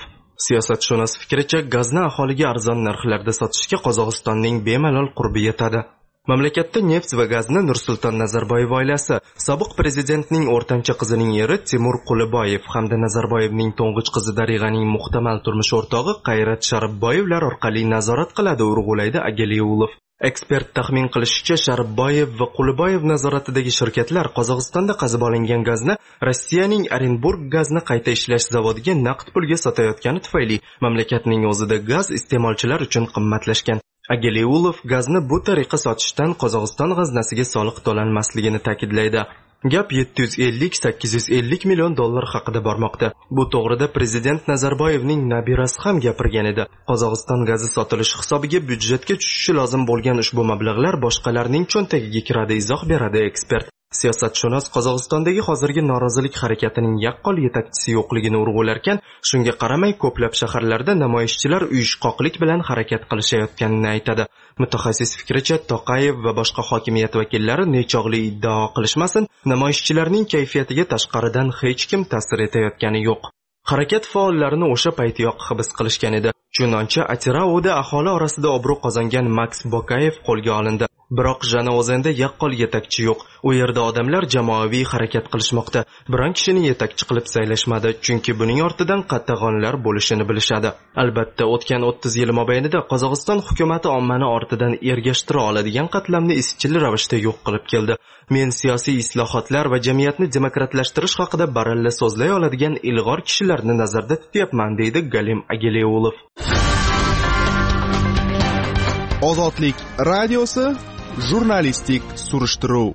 [SPEAKER 7] Siyosatshunos fikricha, gazni aholiga arzon narxlarda sotishga Qozog'istonning bemalol qurbi yetadi. Mamlakatda neft va gazni Nursulton Nazarboyev oilasi, sobiq prezidentning o'rtancha qizining eri Timur Quliboyev hamda Nazarboyevning to'ng'ich qizi Darig'aning muhtamal turmush o'rtog'i Qayrat Sharibboyevlar orqali nazorat qiladi, urg'ulaydi Agiliulov. Ekspert taxmin qilishicha, Sharibboyev va Quliboyev nazoratidagi shirkatlar Qozog'istonda qazib olingan gazni Rossiyaning Orenburg gazni qayta ishlash zavodiga naqd pulga sotayotgani tufayli mamlakatning o'zida gaz iste'molchilar uchun qimmatlashgan. Agiliulov gazni bu tariqa sotishdan Qozog'iston g'aznasiga soliq to'lanmasligini ta'kidlaydi. Gap yetti yuz ellik sakkiz yuz ellik million dollar haqida bormoqda. Bu to'g'rida prezident Nazarboyevning nabirasi ham gapirgan edi. Qozog'iston gazi sotilishi hisobiga byudjetga tushishi lozim bo'lgan ushbu mablag'lar boshqalarning cho'ntagiga kiradi, izoh beradi ekspert. Siyosatshunos Qozog'istondagi hozirgi norozilik harakatining yaqqol yetakchisi yo'qligini urg'ularkan, shunga qaramay ko'plab shaharlarda namoyishchilar uyushqoqlik bilan harakat qilishayotganini aytadi. Mutaxassis fikricha, Toqayev va boshqa hokimiyat vakillari nechog'li iddao qilishmasin, namoyishchilarning kayfiyatiga tashqaridan hech kim ta'sir etayotgani yo'q. Harakat faollarini o'sha paytiyoq hibs qilishgan edi. Chunonchi Atirao'da aholi orasida obro' qozongan Max Bokayev qo'lga olindi. Biroq Janozenda yaqqol yetakchi yo'q. U yerda odamlar jamoaviy harakat qilishmoqda. Biron kishini yetakchi qilib saylashmadi, chunki buning ortidan qatag'onlar bo'lishini bilishadi. Albatta, o'tgan o'ttiz yil mobaynida Qozog'iston hukumatı ommani ortidan ergashtira oladigan qatlamni izchil ravishda yo'q qilib keldi. Men siyosiy islohotlar va jamiyatni demokratlashtirish haqida baralla so'zlay oladigan ilg'or kishilarni nazarda tutyapman, deydi Galim Agiliulov.
[SPEAKER 15] Ozodlik radiosi jurnalistik surishtiruv.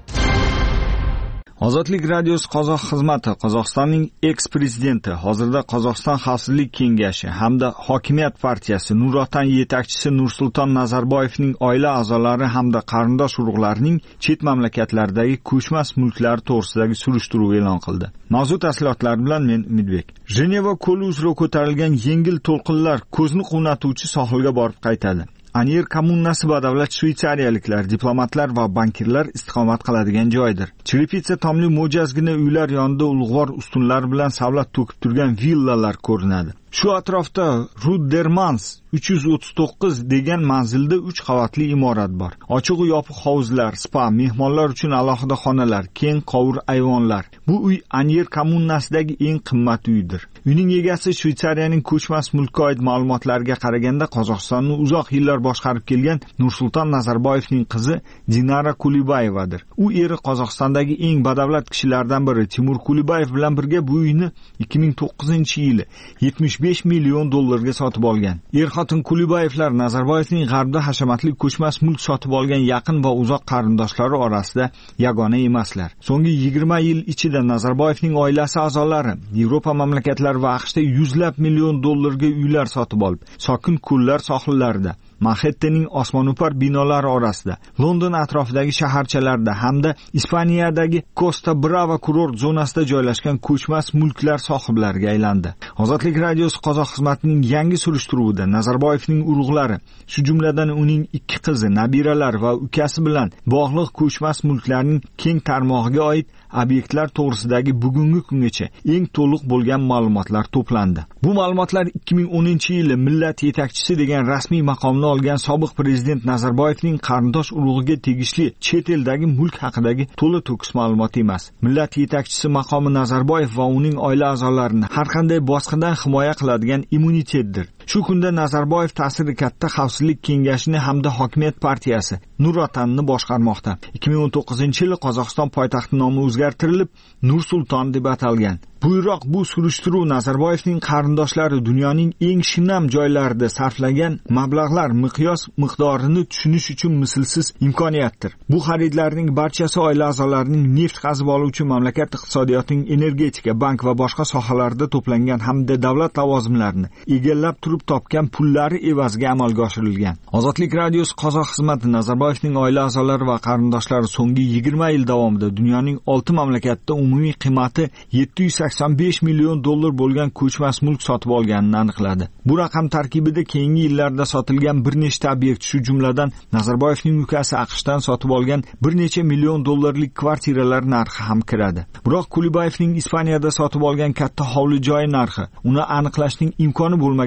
[SPEAKER 4] Ozodlik radiosi Qozoq xizmati Qozog'istonning eks-prezidenti, hozirda Qozog'iston Xavfsizlik kengashi hamda hokimiyat partiyasi Nursulton yetakchisi Nursulton Nazarboyevning oila a'zolari hamda qarindosh urug'larining chet mamlakatlardagi ko'chmas mulklari to'g'risidagi surishtiruv e'lon qildi. Mavzu tafsilotlar bilan men Umidbek. Jeneva ko'li uzra ko'tarilgan yengil to'lqinlar ko'zni quvnatuvchi sohilga borib qaytadi. Anyer kommunasi badavlat shvetsariyaliklar, diplomatlar va bankirlar istiqomat qiladigan joydir. Chiripitsa tomli mo'jazgina uylar yonida ulug'vor ustunlar bilan savlat to'kib turgan villalar ko'rinadi. Shu atrofda Ruddermans uch yuz o'ttiz to'qqiz degan manzilda uch qavatli imorat bor. Ochiq va yopiq hovuzlar, spa, mehmonlar uchun alohida xonalar, keng qovur ayvonlar. Bu uy Anyer kommunasidagi eng qimmat uydir. Uyning egasi Shvetsariyaning ko'chmas mulkka oid ma'lumotlarga qaraganda Qozog'istonni uzoq yillar boshqarib kelgan Nursulton Nazarboyevning qizi Dinara Quliboyevadir. U eri Qozog'istondagi eng badavlat kishilardan biri Timur Quliboyev bilan birga bu uyni ikki ming to'qqizinchi yili yetmish besh million dollarga sotib olgan. Er-xotin Quliboyevlar Nazarboyevning g'arbda hashamatli ko'chmas mulk sotib olgan yaqin va uzoq qarindoshlari orasida yagona emaslar. So'nggi yigirma yil ichida Nazarboyevning oilasi a'zolari Yevropa mamlakatlari va AQShda yuzlab million dollarga uylar sotib olib, sokin ko'llar sohillarida, Manhattanning osmono'par binolari orasida, London atrofidagi shaharchalarda hamda Ispaniyadagi Costa Brava kurort zonasida joylashgan ko'chmas mulklar sohiblariga aylandi. Ozodlik radiosi Qozoq xizmatining yangi surishtiruvida Nazarboyevning urug'lari, shu jumladan uning ikki qizi, nabiralari va ukasi bilan bog'liq ko'chmas mulklarning keng tarmog'iga oid obyektlar to'g'risidagi bugungi kungacha eng to'liq bo'lgan ma'lumotlar to'plandi. Bu ma'lumotlar ikki ming o'ninchi yili millat yetakchisi degan rasmiy maqomni olgan sobiq prezident Nazarboyevning qarindosh urug'iga tegishli chet eldagi mulk haqidagi to'la to'kis ma'lumot emas. Millat yetakchisi maqomi Nazarboyev va uning oila a'zolarini har qanday bosqidan himoya qiladigan immunitetdir. Shu kunda Nazarboyev ta'siri katta Xavfsizlik kengashini hamda hokimiyat partiyasi Nursultonni boshqarmoqda. ikki ming o'n to'qqizinchi yili Qozog'iston poytaxti nomi o'zgartirilib Nursulton deb atalgan. Buyroq bu surishtiruv Nazarboyevning qarindoshlari dunyoning eng shinam joylarida sarflagan mablag'lar miqyos miqdorini tushunish uchun mislsiz imkoniyatdir. Bu xaridlarning barchasi oila a'zolarining neft qazib oluvchi mamlakat iqtisodiyotining energetika, bank va boshqa sohalarida to'plangan hamda davlat lavozimlarini egallab turib topgan pullari evaziga amalga oshirilgan. Ozodlik radiosi Qozoq xizmati Nazarboyevning oila a'zolari va qarindoshlari so'nggi yigirma yil davomida dunyoning olti mamlakatida umumiy qiymati yetti yuz sakson besh million dollar bo'lgan ko'chmas mulk sotib olganini aniqladi. Bu raqam tarkibida keyingi yillarda sotilgan bir nechta obyekt, shu jumladan Nazarboyevning ukasi AQShdan sotib olgan bir necha million dollarlik kvartiralar narxi ham kiradi. Biroq Quliboyevning Ispaniyada sotib olgan katta hovli joyi narxi uni aniqlashning imkoni bo'lmagani uchun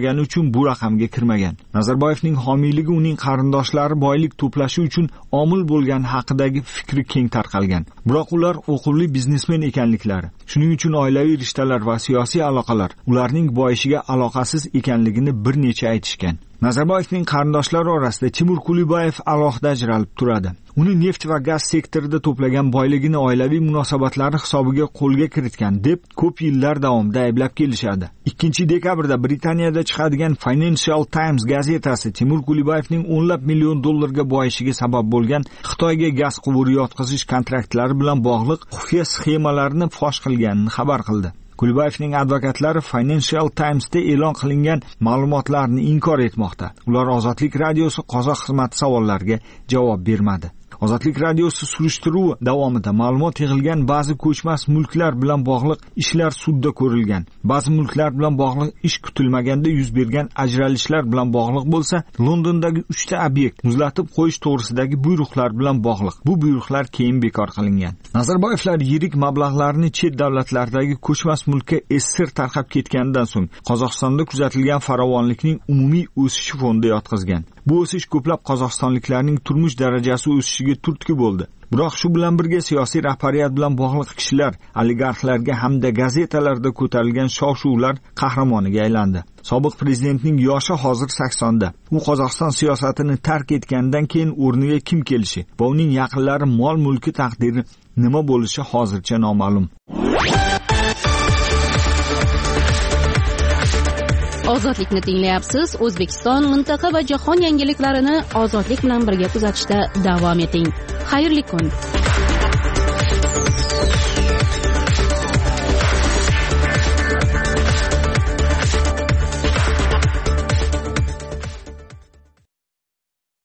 [SPEAKER 4] uchun bu raqamga kirmagan. Nazarboyevning homiyligi uning qarindoshlari boylik to'plashi uchun omil bo'lgani haqidagi fikri keng tarqalgan. Biroq ular o'quvli biznesmen ekanliklari, shuning uchun oilaviy rishtalar va siyosiy aloqalar ularning boyishiga aloqasiz ekanligini bir necha aytishgan. Nazarboyevning qarindoshlari orasida Timur Kulibayev alohida ajralib turadi. Uni neft va gaz sektorida to'plagan boyligini oilaviy munosabatlari hisobiga qo'lga kiritgan deb ko'p yillar davomida ayblab kelishadi. ikkinchi dekabrda Britaniyada chiqadigan Financial Times gazetasi Timur Kulibayevning o'nlab million dollarga boyishiga sabab bo'lgan Xitoyga gaz quvuri yotqizish kontraktlari bilan bog'liq xufiya sxemalarini fosh qilganini xabar qildi. Kulibayevning advokatlari Financial Times'da e'lon qilingan ma'lumotlarni inkor etmoqda. Ular Ozodlik radiosi qozoq xizmati savollariga javob bermadi. Ozodlik radiosi surishtiruvi davomida ma'lumot yig'ilgan ba'zi ko'chmas mulklar bilan bog'liq ishlar sudda ko'rilgan. Ba'zi mulklar bilan bog'liq ish kutilmaganda yuz bergan ajralishlar bilan bog'liq bo'lsa, Londondagi uchta obyekt muzlatib qo'yish to'g'risidagi buyruqlar bilan bog'liq. Bu buyruqlar keyin bekor qilingan. Nazarboyevlar yirik mablag'larni chet davlatlardagi ko'chmas mulkka esir tarqab ketganidan so'ng Qozog'istonda kuzatilgan farovonlikning umumiy o'sishi fondiga yotqizgan. Bu o'sish ko'plab qozog'istonliklarning turmush darajasi o'sishiga turtki bo'ldi. Biroq shu bilan birga siyosiy rahbariyat bilan bog'liq kishilar, oligarxlarga hamda gazetalarda ko'tarilgan shov-shuvlar qahramoniga aylandi. Sobiq prezidentning yoshi hozir saksonda. U Qozog'iston siyosatini tark etgandan keyin o'rniga kim kelishi va uning yaqinlari mol-mulki taqdiri nima bo'lishi hozircha noma'lum.
[SPEAKER 1] Ozodlikni tinglayapsiz. O'zbekiston, mintaqa va jahon yangiliklarini ozodlik bilan birga kuzatishda davom eting. Xayrli kun.